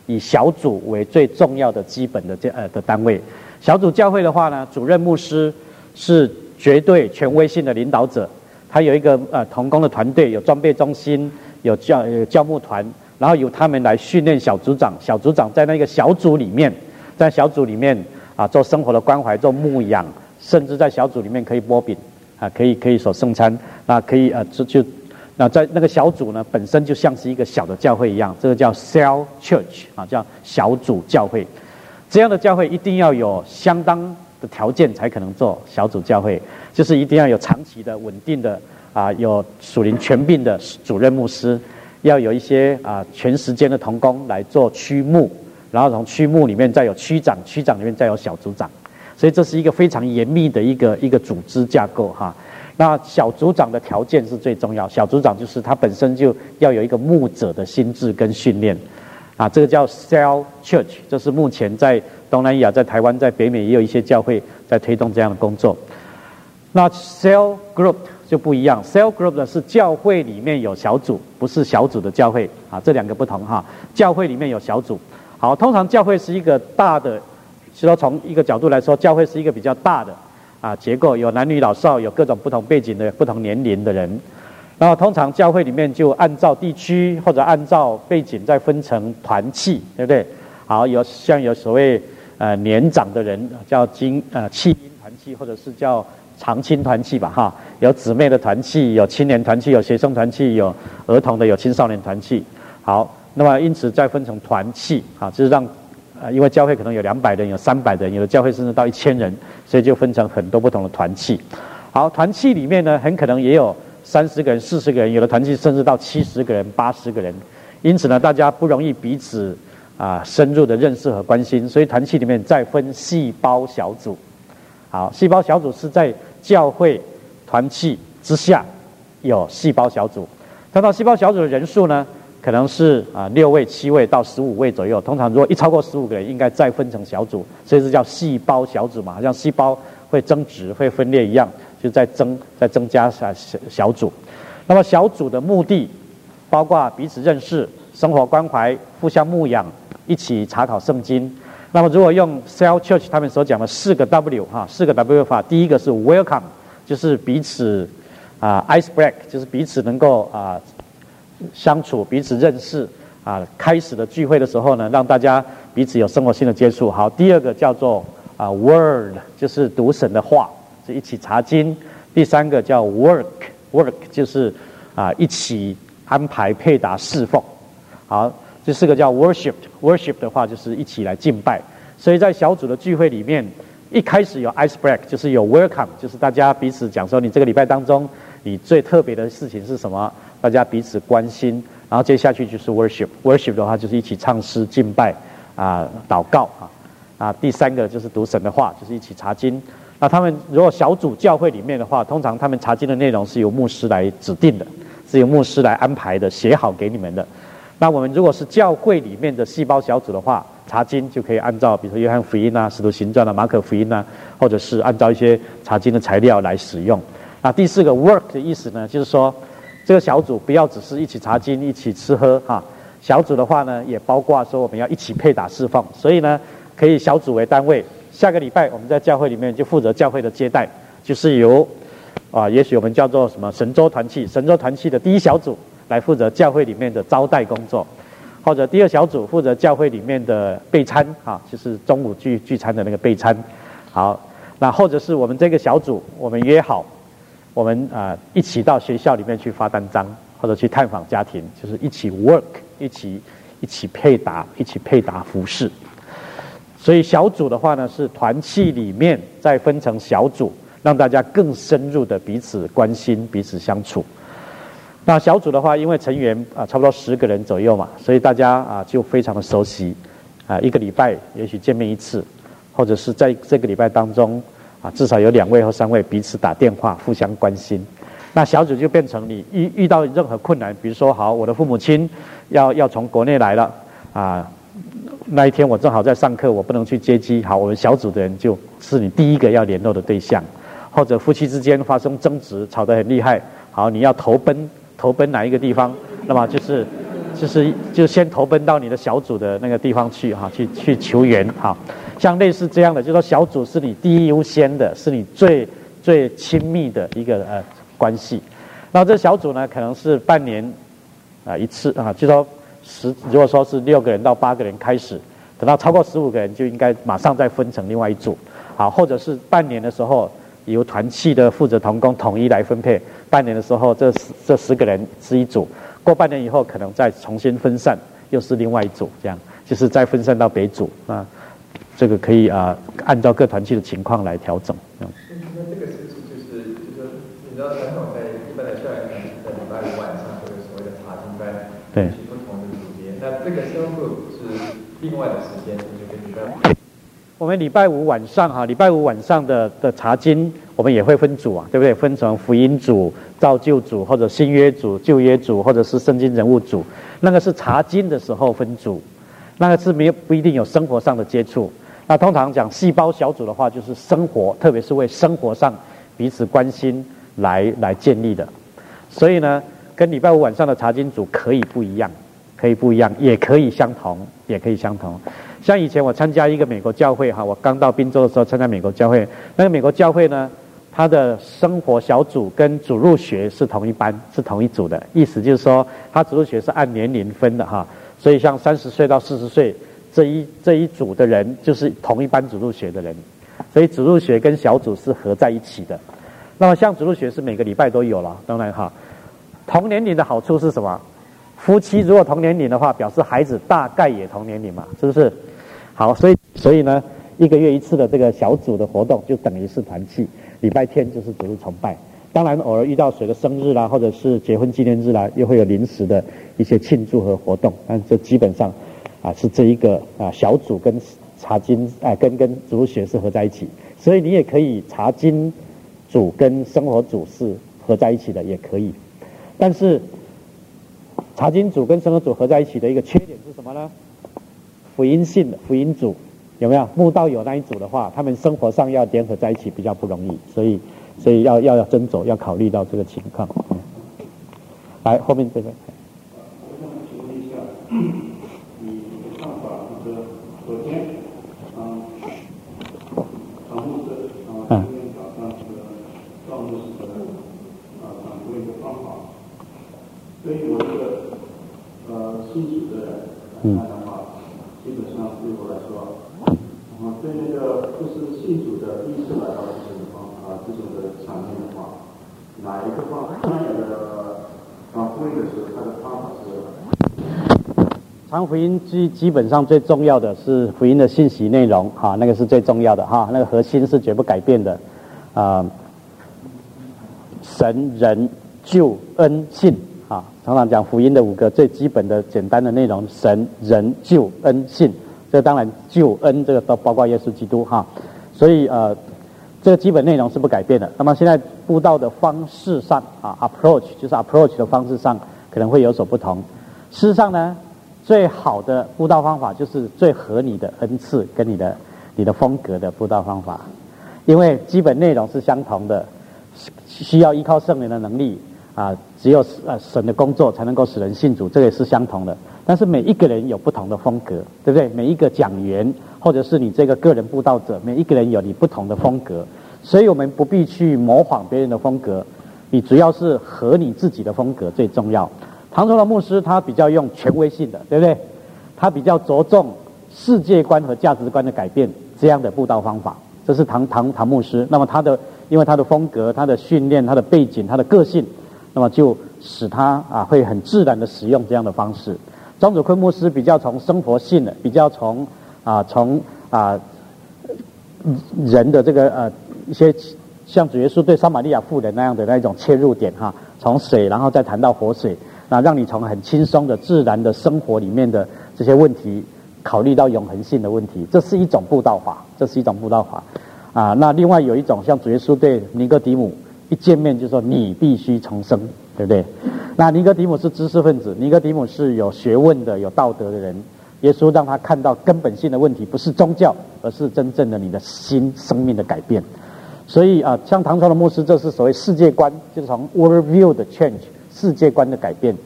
以小组为最重要的基本的单位。小组教会的话呢，主任牧师是绝对权威性的领导者，他有一个同工的团队，有装备中心，有教牧团，然后由他们来训练小组长。小组长在那个小组里面，做生活的关怀，做牧养，甚至在小组里面可以擘饼可以守圣餐，那在那个小组呢，本身就像是一个小的教会一样，这个叫 cell church 叫小组教会。这样的教会一定要有相当的条件才可能做小组教会，就是一定要有长期的、稳定的有属灵权柄的主任牧师，要有一些全时间的同工来做区牧，然后从区牧里面再有区长，区长里面再有小组长，所以这是一个非常严密的一个组织架构哈。那小组长的条件是最重要，小组长就是他本身就要有一个牧者的心智跟训练这个叫 cell church， 这是目前在东南亚、在台湾、在北美也有一些教会在推动这样的工作。那 cell group 就不一样， cell group 呢是教会里面有小组，不是小组的教会这两个不同哈。教会里面有小组，好，通常教会是一个大的，说从一个角度来说，教会是一个比较大的结构，有男女老少，有各种不同背景的、不同年龄的人。然后通常教会里面就按照地区或者按照背景再分成团契，对不对？好，有所谓年长的人叫弃婴团契，或者是叫长青团契吧哈。有姊妹的团契，有青年团契，有学生团契，有儿童的，有青少年团契。好，那么因此再分成团契就是让因为教会可能有200人，有300人，有的教会甚至到1000人，所以就分成很多不同的团契。好，团契里面呢，很可能也有30个人、40个人，有的团契甚至到70个人、80个人。因此呢，大家不容易彼此深入的认识和关心，所以团契里面再分细胞小组。好，细胞小组是在教会团契之下有细胞小组。谈到细胞小组的人数呢，可能是6位、7位到15位左右。通常如果一超过15个人，应该再分成小组，所以是叫细胞小组嘛，好像细胞会增殖、会分裂一样，就再增加小组。那么小组的目的包括彼此认识、生活关怀、互相牧养、一起查考圣经。那么如果用 Cell Church 他们所讲的4个 W 4个 W 法，第一个是 Welcome， 就是彼此ice break， 就是彼此能够相处、彼此认识开始的聚会的时候呢，让大家彼此有生活性的接触。好，第二个叫做Word， 就是读神的话，就一起查经。第三个叫 Work 就是一起安排配搭侍奉。好，这4个叫 Worship 的话就是一起来敬拜。所以在小组的聚会里面，一开始有 ice break， 就是有 Welcome， 就是大家彼此讲说你这个礼拜当中你最特别的事情是什么，大家彼此关心。然后接下去就是 Worship 的话就是一起唱诗敬拜祷告第三个就是读神的话，就是一起查经。那他们如果小组教会里面的话，通常他们查经的内容是由牧师来指定的，是由牧师来安排的，写好给你们的。那我们如果是教会里面的细胞小组的话，查经就可以按照比如说约翰福音使徒行传马可福音或者是按照一些查经的材料来使用。那第4个 work 的意思呢，就是说这个小组不要只是一起查经、一起吃喝小组的话呢，也包括说我们要一起配搭侍奉，所以呢，可以小组为单位。下个礼拜我们在教会里面就负责教会的接待，就是由也许我们叫做什么神州团契的第1小组来负责教会里面的招待工作，或者第2小组负责教会里面的备餐就是中午聚餐的那个备餐。好，那或者是我们这个小组，我们约好，我们一起到学校里面去发单张，或者去探访家庭，就是一起 work， 一起配搭服事。所以小组的话呢，是团契里面再分成小组，让大家更深入的彼此关心、彼此相处。那小组的话，因为成员差不多10个人左右嘛，所以大家就非常的熟悉，1个礼拜也许见面1次，或者是在这个礼拜当中至少有2位或3位彼此打电话互相关心。那小组就变成你遇到任何困难，比如说好，我的父母亲要从国内来了那一天我正好在上课，我不能去接机，好，我们小组的人就是你第一个要联络的对象。或者夫妻之间发生争执，吵得很厉害，好，你要投奔哪一个地方，那么就是就先投奔到你的小组的那个地方去哈，去求援哈。像类似这样的，就是说小组是你第一优先的，是你最亲密的一个关系。然后这小组呢，可能是半年一次啊，就说如果说是6个人到8个人开始，等到超过15个人，就应该马上再分成另外一组，好，或者是半年的时候由团契的负责同工统一来分配，半年的时候这10个人是一组，过半年以后可能再重新分散，又是另外一组，这样就是再分散到别组啊，这个可以按照各团契的情况来调整。 那这个事情就是说，你知道传统在一般的校园团体在礼拜5晚上会有所谓的查经班， 对， 去不同的组别。那这个生活是另外的时间，就跟礼拜我们礼拜五晚上哈，礼拜五晚上的查经，我们也会分组啊，对不对？分成福音组、造就组，或者新约组、旧约组，或者是圣经人物组。那个是查经的时候分组，那个是不一定有生活上的接触。那通常讲细胞小组的话，就是生活，特别是为生活上彼此关心来建立的。所以呢，跟礼拜五晚上的查经组可以不一样，也可以相同，像以前我参加一个美国教会哈，我刚到宾州的时候参加美国教会，那个美国教会呢，它的生活小组跟主日学是同一班，是同一组的，意思就是说，它主日学是按年龄分的哈，所以像30岁到40岁这一组的人就是同一班主日学的人，所以主日学跟小组是合在一起的。那么像主日学是每个礼拜都有了，当然哈，同年龄的好处是什么？夫妻如果同年龄的话，表示孩子大概也同年龄嘛，是不是？好，所以呢，1个月一次的这个小组的活动就等于是团契，礼拜天就是主日崇拜。当然偶尔遇到谁的生日啦，或者是结婚纪念日啦，又会有临时的一些庆祝和活动，但这基本上是这一个小组跟查经跟主日学是合在一起，所以你也可以查经组跟生活组是合在一起的，也可以。但是查经组跟生活组合在一起的一个缺点是什么呢？福音性的福音组有没有？慕道友那一组的话，他们生活上要联合在一起比较不容易，所以要斟酌，要考虑到这个情况。来，后面这个。 我想请问一下，你的看法就是昨天，常牧者今天早上这个赵牧师的讲过一个方法，对于我这个信主的人来看的话，基本上对我来说，对那个就是信主的第一次来到这种这种的场面的话，哪一个方法福音的时候，它的方法是？ 传福音基本上最重要的是福音的信息内容哈，那个是最重要的哈，那个核心是绝不改变的神人救恩信啊，常常讲福音的5个最基本的简单的内容：神人救恩信。这当然救恩这个都包括耶稣基督哈，所以这个基本内容是不改变的。那么现在布道的方式上approach 就是 approach 的方式上可能会有所不同。事实上呢，最好的布道方法就是最合你的恩赐跟你的风格的布道方法，因为基本内容是相同的，需要依靠圣灵的能力只有神的工作才能够使人信主，这个也是相同的。但是每一个人有不同的风格，对不对？每一个讲员或者是你这个个人布道者，每一个人有你不同的风格，所以我们不必去模仿别人的风格，你主要是合你自己的风格最重要。唐崇荣牧师他比较用权威性的，对不对？他比较着重世界观和价值观的改变这样的布道方法，这是唐牧师。那么因为他的风格、他的训练、他的背景、他的个性，那么就使他会很自然的使用这样的方式。庄主坤牧师比较从生活性的，比较从人的这个一些像主耶稣对撒玛利亚妇人那样的那种切入点哈，从水然后再谈到活水，让你从很轻松的自然的生活里面的这些问题考虑到永恒性的问题，这是一种布道法，那另外有一种像主耶稣对尼哥底母一见面就说你必须重生，对不对？那尼哥底母是知识分子，尼哥底母是有学问的、有道德的人。耶稣让他看到根本性的问题，不是宗教，而是真正的你的心生命的改变。所以像唐崇荣牧师，这是所谓世界观，就是从 world view 的 change， 世界观的改变。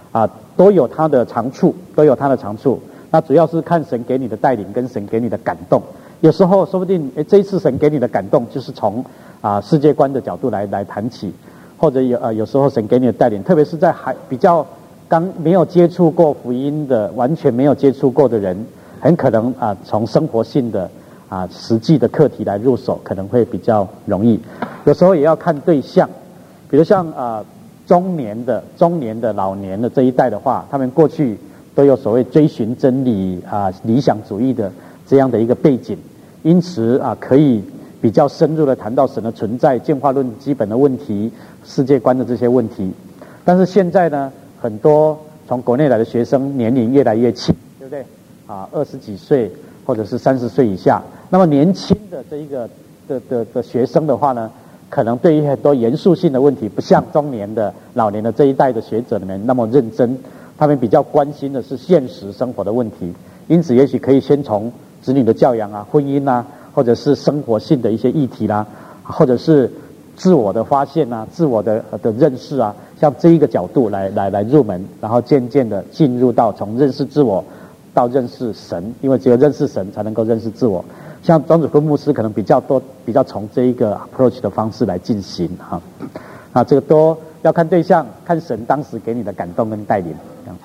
都有它的长处，都有它的长处。那主要是看神给你的带领跟神给你的感动。有时候说不定，这一次神给你的感动就是从世界观的角度来谈起，或者有时候神给你的带领，特别是在还比较刚没有接触过福音的，完全没有接触过的人，很可能从生活性的实际的课题来入手，可能会比较容易。有时候也要看对象，比如像中年的、老年的这一代的话，他们过去都有所谓追寻真理理想主义的这样的一个背景，因此可以比较深入的谈到神的存在、进化论基本的问题、世界观的这些问题。但是现在呢，很多从国内来的学生年龄越来越轻，对不对？20几岁或者是30岁以下，那么年轻的这一个的学生的话呢，可能对于很多严肃性的问题，不像中年的、老年的这一代的学者里面那么认真，他们比较关心的是现实生活的问题，因此也许可以先从子女的教养婚姻或者是生活性的一些议题啦，或者是自我的发现自我的认识像这一个角度来入门，然后渐渐的进入到从认识自我到认识神，因为只有认识神才能够认识自我。像庄主坤牧师可能比较从这一个 approach 的方式来进行这个都要看对象，看神当时给你的感动跟带领这样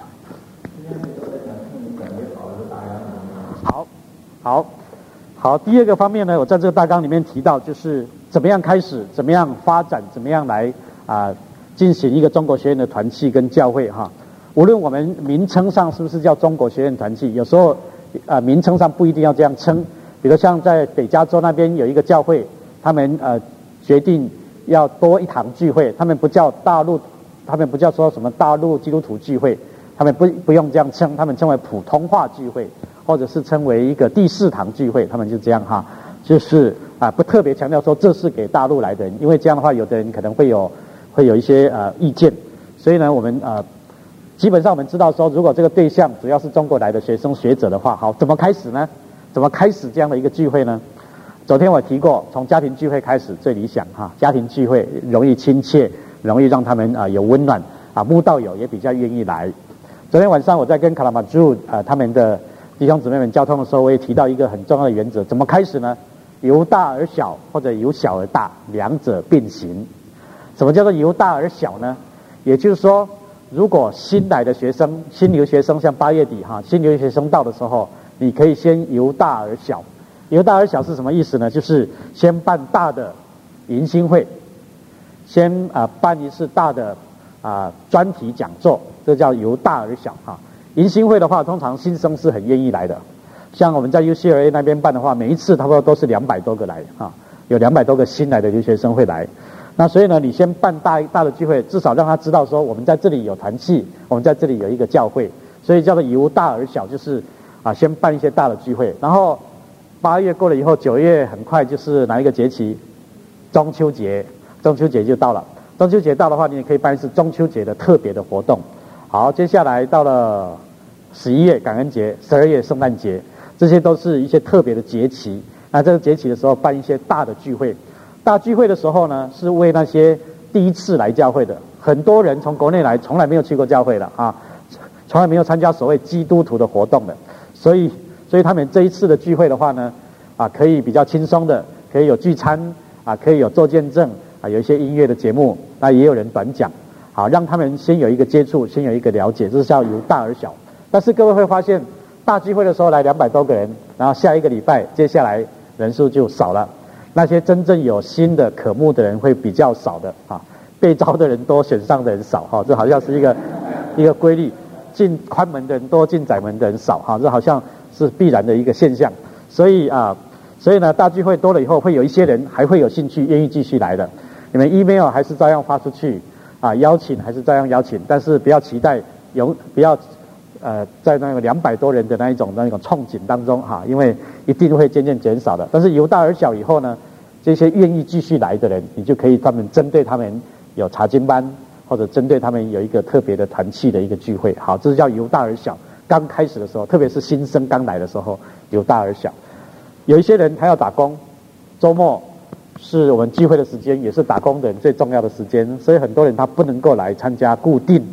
子。好，第二个方面呢，我在这个大纲里面提到，就是怎么样开始，怎么样发展，怎么样来进行一个中国学院的团契跟教会无论我们名称上是不是叫中国学院团契，有时候名称上不一定要这样称。比如像在北加州那边有一个教会，他们决定要多一堂聚会，他们不叫说什么大陆基督徒聚会，他们不用这样称，他们称为普通话聚会，或者是称为一个第4堂聚会，他们就这样就是不特别强调说这是给大陆来的人，因为这样的话有的人可能会有一些意见，所以呢我们基本上我们知道说，如果这个对象主要是中国来的学生学者的话，好，怎么开始呢？怎么开始这样的一个聚会呢？昨天我提过，从家庭聚会开始最理想家庭聚会容易亲切，容易让他们有温暖慕道友也比较愿意来。昨天晚上我在跟卡拉马朱他们的弟兄姊妹们交通的时候，我也提到一个很重要的原则，怎么开始呢？由大而小，或者由小而大，两者并行。什么叫做由大而小呢？也就是说，如果新来的学生、新留学生，像8月底新留学生到的时候，你可以先由大而小。由大而小是什么意思呢？就是先办大的迎新会，先办一次大的专题讲座，这叫由大而小迎新会的话，通常新生是很愿意来的。像我们在 UCLA 那边办的话，每一次差不多都是200多个来有200多个新来的留学生会来。那所以呢，你先办大的聚会，至少让他知道说我们在这里有团契，我们在这里有一个教会，所以叫做由大而小，就是先办一些大的聚会。然后8月过了以后，9月很快就是哪一个节期？中秋节就到了。中秋节到的话，你也可以办一次中秋节的特别的活动。好，接下来到了11月感恩节，12月圣诞节，这些都是一些特别的节期。那这个节期的时候办一些大的聚会。大聚会的时候呢，是为那些第一次来教会的，很多人从国内来，从来没有去过教会的从来没有参加所谓基督徒的活动的，所以他们这一次的聚会的话呢，可以比较轻松的，可以有聚餐可以有做见证有一些音乐的节目，也有人短讲，好，让他们先有一个接触，先有一个了解，这是叫由大而小。但是各位会发现，大聚会的时候来200多个人，然后下一个礼拜接下来人数就少了，那些真正有心的渴慕的人会比较少的被招的人多，选上的人少这好像是一个规律，进宽门的人多，进窄门的人少这好像是必然的一个现象。所以呢，大聚会多了以后，会有一些人还会有兴趣，愿意继续来的。你们 email 还是照样发出去邀请还是照样邀请，但是不要期待不要在那个200多人的那种憧憬当中因为一定会渐渐减少的。但是由大而小以后呢，这些愿意继续来的人，你就可以针对他们有查经班，或者针对他们有一个特别的团契的一个聚会。好，这是叫由大而小。刚开始的时候，特别是新生刚来的时候，由大而小。有一些人他要打工，周末是我们聚会的时间，也是打工的人最重要的时间，所以很多人他不能够来参加固定的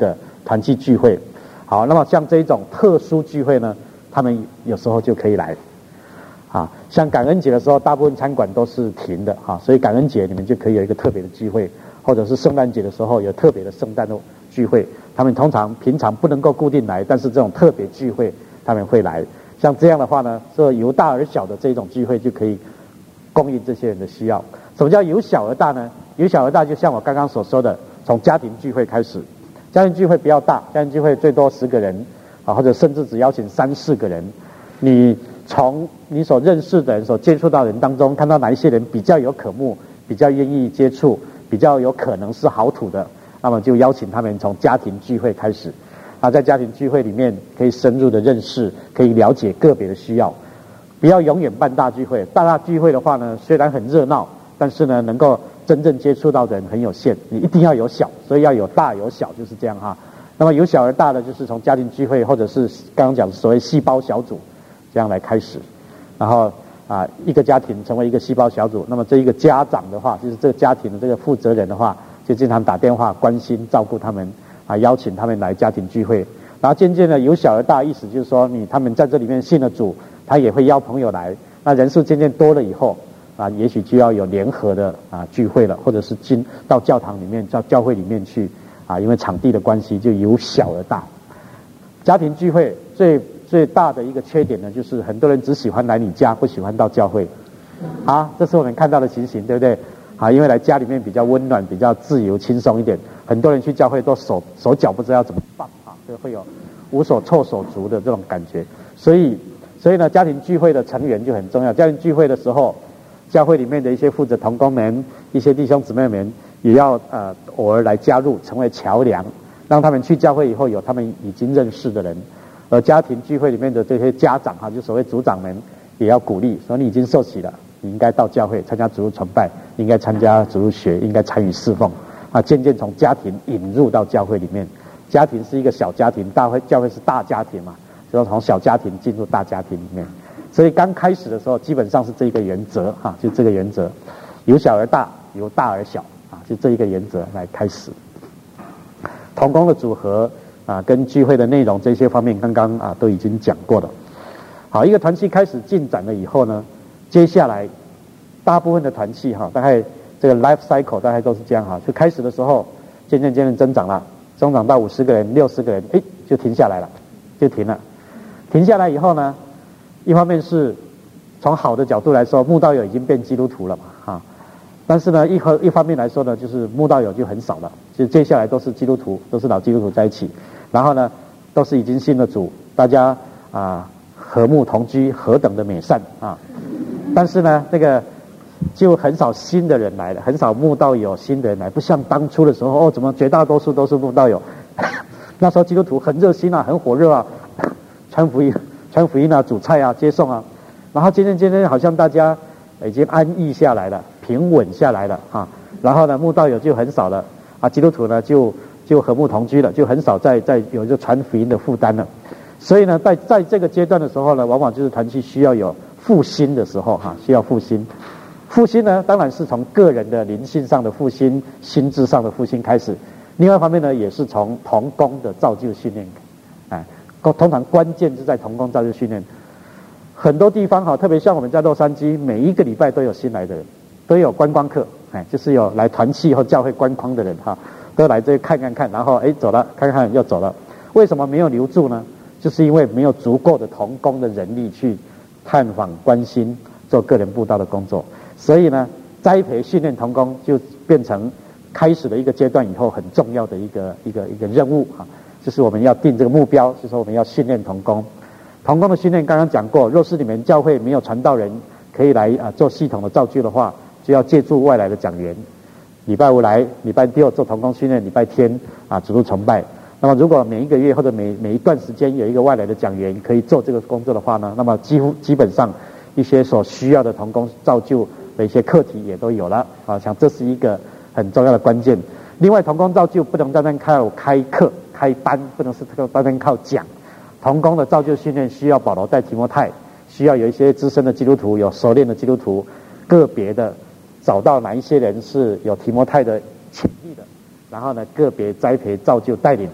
团契聚会。好，那么像这一种特殊聚会呢，他们有时候就可以来。像感恩节的时候，大部分餐馆都是停的所以感恩节你们就可以有一个特别的聚会，或者是圣诞节的时候有特别的圣诞的聚会。他们通常平常不能够固定来，但是这种特别聚会他们会来。像这样的话呢，这由大而小的这种聚会就可以供应这些人的需要。什么叫由小而大呢？由小而大就像我刚刚所说的，从家庭聚会开始。家庭聚会不要大，家庭聚会最多10个人或者甚至只邀请3、4个人。你从你所认识的人、所接触到的人当中，看到哪一些人比较有渴慕，比较愿意接触，比较有可能是好土的，那么就邀请他们从家庭聚会开始。在家庭聚会里面可以深入的认识，可以了解个别的需要。不要永远办大聚会，大聚会的话呢，虽然很热闹，但是呢，能够真正接触到的人很有限。你一定要有小，所以要有大有小，就是这样那么由小而大的，就是从家庭聚会，或者是刚刚讲的所谓细胞小组，这样来开始。然后一个家庭成为一个细胞小组，那么这一个家长的话，就是这个家庭的这个负责人的话，就经常打电话关心照顾他们邀请他们来家庭聚会。然后渐渐的由小而大，意思就是说他们在这里面信了主，他也会邀朋友来，那人数渐渐多了以后也许就要有联合的聚会了，或者是到教堂里面、到教会里面去因为场地的关系，就由小而大。家庭聚会最大的一个缺点呢，就是很多人只喜欢来你家，不喜欢到教会这是我们看到的情形，对不对因为来家里面比较温暖，比较自由轻松一点。很多人去教会都手脚不知道怎么放就会有无所措手足的这种感觉。所以呢，家庭聚会的成员就很重要。家庭聚会的时候，教会里面的一些负责同工们、一些弟兄姊妹们也要偶尔来加入，成为桥梁，让他们去教会以后有他们已经认识的人。而家庭聚会里面的这些家长就所谓组长们也要鼓励说，你已经受洗了，你应该到教会参加主日崇拜，应该参加主日学，应该参与侍奉渐渐从家庭引入到教会里面。家庭是一个小家庭，教会是大家庭嘛，就从小家庭进入大家庭里面。所以刚开始的时候基本上是这一个原则就这个原则，由小而大，由大而小就这一个原则来开始。同工的组合跟聚会的内容这些方面刚刚都已经讲过了。好，一个团契开始进展了以后呢，接下来大部分的团契大概这个 life cycle 大概都是这样就开始的时候渐渐增长了，增长到50个人、60个人，就停下来了，就停了。停下来以后呢，一方面是从好的角度来说，慕道友已经变基督徒了嘛但是呢，一方面来说呢，就是慕道友就很少了，就接下来都是基督徒，都是老基督徒在一起，然后呢，都是已经信了主，大家和睦同居，何等的美善但是呢，这个就很少新的人来了，很少慕道友新的人来，不像当初的时候怎么绝大多数都是慕道友那时候基督徒很热心很火热传福音煮菜接送然后渐渐好像大家已经安逸下来了，平稳下来了然后呢，慕道友就很少了基督徒呢就和睦同居了，就很少再有这传福音的负担了。所以呢，在这个阶段的时候呢，往往就是团契需要有复兴的时候需要复兴。复兴呢，当然是从个人的灵性上的复兴、心智上的复兴开始。另外一方面呢，也是从同工的造就训练通常关键是在同工造就训练。很多地方特别像我们在洛杉矶，每一个礼拜都有新来的人，都有观光客就是有来团契或教会观光的人都来这看，然后走了，看又走了。为什么没有留住呢？就是因为没有足够的同工的人力去探访、关心、做个人布道的工作。所以呢，栽培训练同工就变成开始的一个阶段以后很重要的一个任务就是我们要定这个目标，就是说我们要训练同工。同工的训练刚刚讲过，若是你们教会没有传道人可以来做系统的造就的话，就要借助外来的讲员。礼拜5来，礼拜6做同工训练，礼拜天主日崇拜。那么如果每一个月或者每一段时间有一个外来的讲员可以做这个工作的话呢，那么基本上一些所需要的同工造就的一些课题也都有了想这是一个很重要的关键。另外，同工造就不能单单靠开课开班，不能是单单靠讲。同工的造就训练需要保罗带提摩太，需要有一些资深的基督徒，有熟练的基督徒，个别的找到哪一些人是有提摩太的潜力的，然后呢个别栽培造就带领。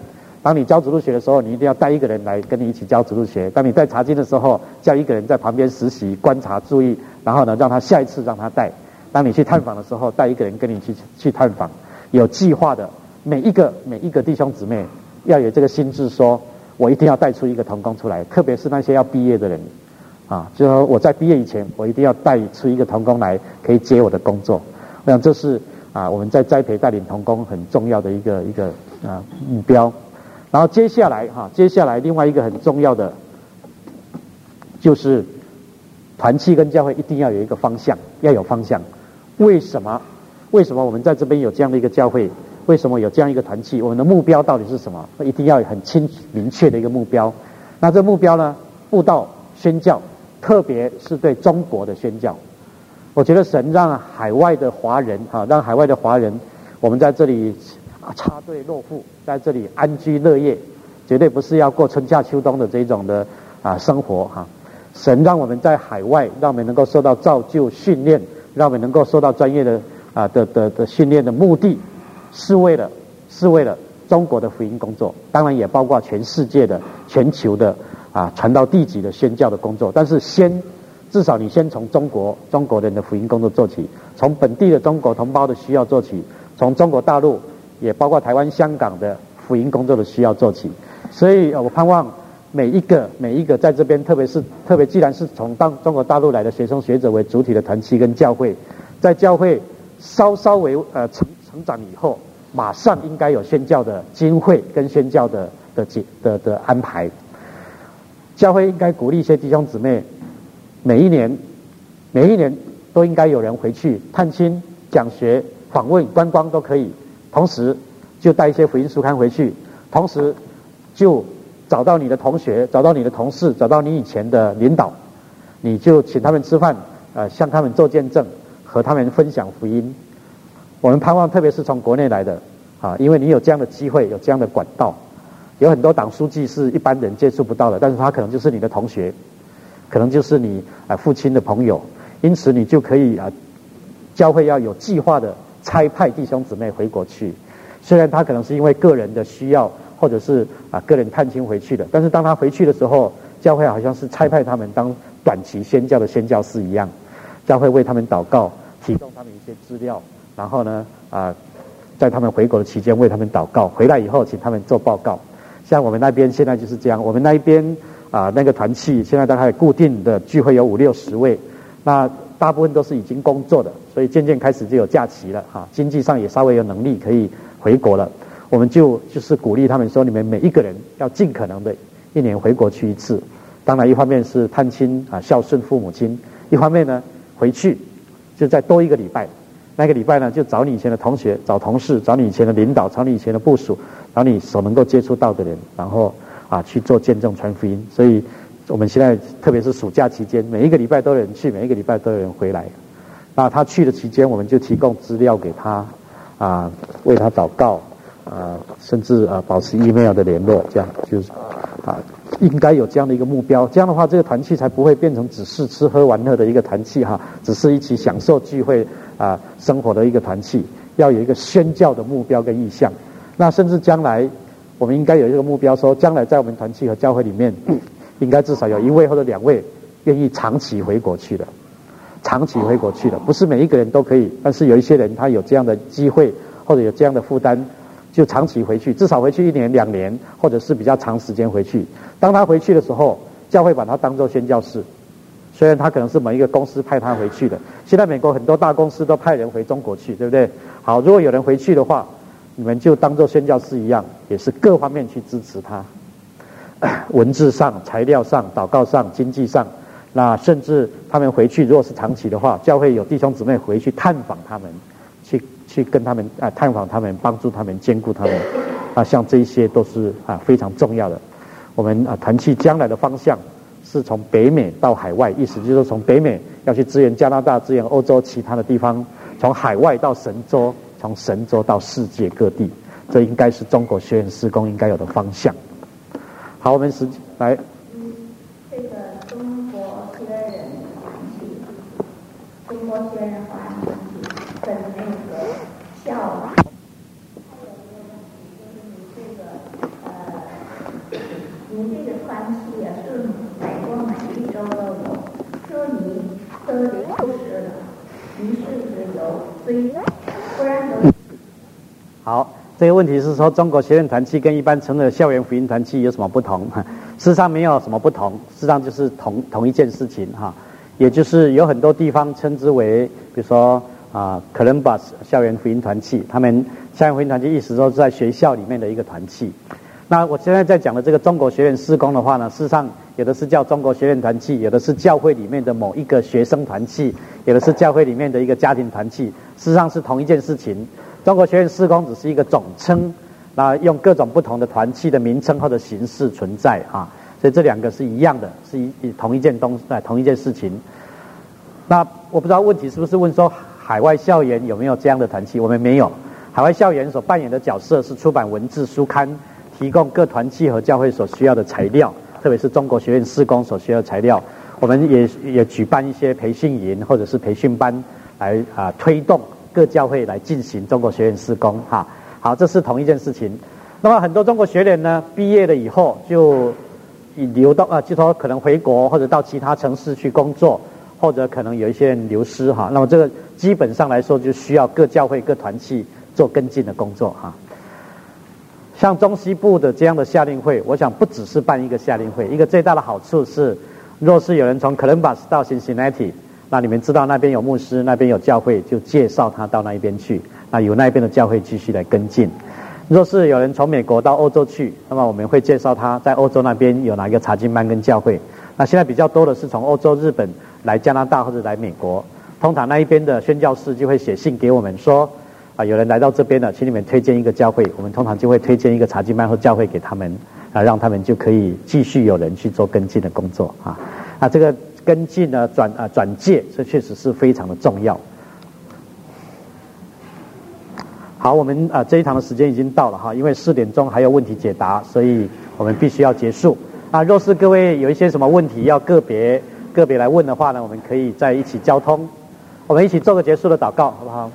当你教主日学的时候，你一定要带一个人来跟你一起教主日学；当你带查经的时候，叫一个人在旁边实习、观察、注意，然后呢，让他下一次让他带。当你去探访的时候，带一个人跟你去探访，有计划的，每一个弟兄姊妹要有这个心智说，我一定要带出一个同工出来，特别是那些要毕业的人，就说我在毕业以前，我一定要带出一个同工来，可以接我的工作。我想这是我们在栽培带领同工很重要的一个目标。然后接下来另外一个很重要的就是团契跟教会一定要有一个方向，要有方向。为什么我们在这边有这样的一个教会？为什么有这样一个团契？我们的目标到底是什么？一定要有很明确的一个目标。那这目标呢？布道宣教，特别是对中国的宣教。我觉得神让海外的华人我们在这里插队落户，在这里安居乐业，绝对不是要过春夏秋冬的这种的生活神让我们在海外，让我们能够受到造就训练，让我们能够受到专业的训练的目的，是为了中国的福音工作，当然也包括全世界的、全球的传到地极的宣教的工作。但是至少你先从中国人的福音工作做起，从本地的中国同胞的需要做起，从中国大陆也包括台湾、香港的福音工作的需要做起。所以我盼望每一个在这边，特别既然是从中国大陆来的学生学者为主体的团契跟教会，在教会稍微成长以后，马上应该有宣教的经会跟宣教的安排。教会应该鼓励一些弟兄姊妹，每一年都应该有人回去探亲、讲学、访问、观光都可以，同时就带一些福音书刊回去，同时就找到你的同学，找到你的同事，找到你以前的领导，你就请他们吃饭，向他们做见证，和他们分享福音。我们盼望特别是从国内来的因为你有这样的机会，有这样的管道，有很多党书记是一般人接触不到的，但是他可能就是你的同学，可能就是你父亲的朋友，因此你就可以教会要有计划的差派弟兄姊妹回国去。虽然他可能是因为个人的需要，或者是个人探亲回去的，但是当他回去的时候，教会好像是差派他们当短期宣教的宣教士一样，教会为他们祷告，提供他们一些资料，然后呢在他们回国的期间为他们祷告，回来以后请他们做报告。像我们那边现在就是这样，我们那一边那个团契现在大概固定的聚会有50-60位，那大部分都是已经工作的，所以渐渐开始就有假期了经济上也稍微有能力可以回国了。我们就是鼓励他们说，你们每一个人要尽可能的一年回国去一次。当然一方面是探亲孝顺父母亲，一方面呢回去就再多一个礼拜，那个礼拜呢就找你以前的同学、找同事、找你以前的领导、找你以前的部属，找你所能够接触到的人，然后去做见证传福音。所以我们现在特别是暑假期间，每一个礼拜都有人去，每一个礼拜都有人回来。那他去的期间，我们就提供资料给他为他祷告甚至保持 email 的联络，这样就是应该有这样的一个目标。这样的话，这个团契才不会变成只是吃喝玩乐的一个团契只是一起享受聚会生活的一个团契。要有一个宣教的目标跟意向。那甚至将来我们应该有一个目标，说将来在我们团契和教会里面应该至少有1位或者2位愿意长期回国去的，不是每一个人都可以，但是有一些人他有这样的机会或者有这样的负担，就长期回去，至少回去1年2年，或者是比较长时间回去。当他回去的时候，教会把他当作宣教士，虽然他可能是某一个公司派他回去的。现在美国很多大公司都派人回中国去，对不对？好，如果有人回去的话，你们就当作宣教士一样，也是各方面去支持他，文字上、材料上、祷告上、经济上。那甚至他们回去如果是长期的话，教会有弟兄姊妹回去探访他们，去跟他们探访他们，帮助他们，兼顾他们像这一些都是非常重要的。我们团契将来的方向是从北美到海外，意思就是从北美要去支援加拿大、支援欧洲其他的地方，从海外到神州，从神州到世界各地，这应该是中国学院事工应该有的方向。好，我们来。 这个中国学人团契，中国学人华人团契跟那个校，还有一个问题就是你这个您这个团契啊，是在过每一周都有，说您都流失了，您是不是有追？不然有。 好，这个问题是说中国学院团契跟一般成人的校园福音团契有什么不同？事实上没有什么不同，事实上就是同一件事情哈，也就是有很多地方称之为，比如说Columbus 校园福音团契，他们校园福音团契意思说是在学校里面的一个团契。那我现在在讲的这个中国学院事工的话呢，事实上有的是叫中国学院团契，有的是教会里面的某一个学生团契，有的是教会里面的一个家庭团契，事实上是同一件事情。中国学院事工只是一个总称，那用各种不同的团契的名称或者形式存在啊，所以这两个是一样的，是同一件事情。那我不知道问题是不是问说海外校园有没有这样的团契？我们没有。海外校园所扮演的角色是出版文字书刊，提供各团契和教会所需要的材料，特别是中国学院事工所需要的材料。我们也举办一些培训营或者是培训班来推动各教会来进行中国学院事工哈。好，这是同一件事情。那么很多中国学员呢，毕业了以后就流到就说可能回国或者到其他城市去工作，或者可能有一些人流失哈。那么这个基本上来说就需要各教会各团契做跟进的工作哈。像中西部的这样的夏令会，我想不只是办一个夏令会，一个最大的好处是，若是有人从 Columbus 到 Cincinnati， 那你们知道那边有牧师，那边有教会，就介绍他到那一边去，那由那边的教会继续来跟进。若是有人从美国到欧洲去，那么我们会介绍他在欧洲那边有哪一个查经班跟教会。那现在比较多的是从欧洲、日本来加拿大或者来美国，通常那一边的宣教士就会写信给我们说，有人来到这边了，请你们推荐一个教会，我们通常就会推荐一个查经班或教会给他们，让他们就可以继续有人去做跟进的工作啊。这个跟进呢转介，这确实是非常的重要。好，我们这一堂的时间已经到了哈，因为4点钟还有问题解答，所以我们必须要结束。若是各位有一些什么问题要个别来问的话呢，我们可以在一起交通，我们一起做个结束的祷告，好不好？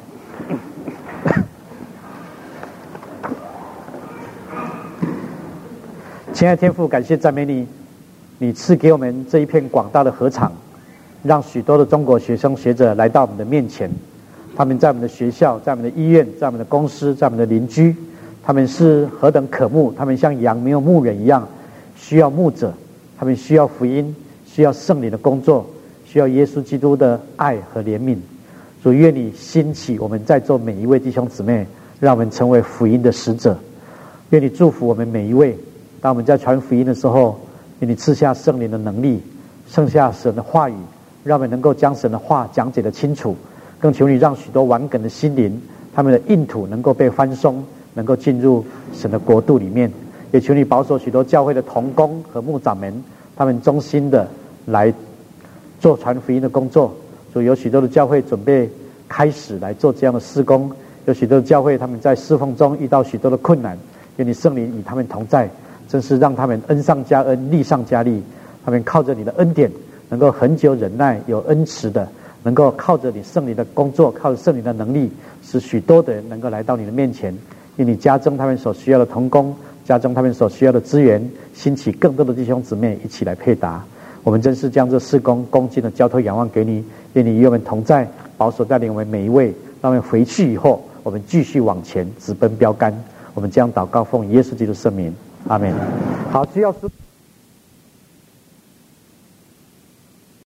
亲爱的天父，感谢赞美你，你赐给我们这一片广大的禾场，让许多的中国学生学者来到我们的面前。他们在我们的学校，在我们的医院，在我们的公司，在我们的邻居，他们是何等渴慕，他们像羊没有牧人一样，需要牧者，他们需要福音，需要圣灵的工作，需要耶稣基督的爱和怜悯。主，愿你兴起我们在座每一位弟兄姊妹，让我们成为福音的使者。愿你祝福我们每一位，当我们在传福音的时候，愿你赐下圣灵的能力，剩下神的话语，让我们能够将神的话讲解得清楚。更求你让许多顽梗的心灵，他们的硬土能够被翻松，能够进入神的国度里面。也求你保守许多教会的同工和牧长们，他们忠心的来做传福音的工作。所以有许多的教会准备开始来做这样的事工，有许多的教会他们在侍奉中遇到许多的困难，愿你圣灵与他们同在，真是让他们恩上加恩，利上加利。他们靠着你的恩典，能够恒久忍耐，有恩慈的，能够靠着你圣灵的工作，靠着圣灵的能力，使许多的人能够来到你的面前。愿你加增他们所需要的同工，加增他们所需要的资源，兴起更多的弟兄姊妹一起来配搭。我们真是将这事工恭敬的交托仰望给你，愿你与我们同在，保守带领我们每一位。让我们回去以后，我们继续往前直奔标杆。我们将祷告奉耶稣基督圣名，阿们。好，需要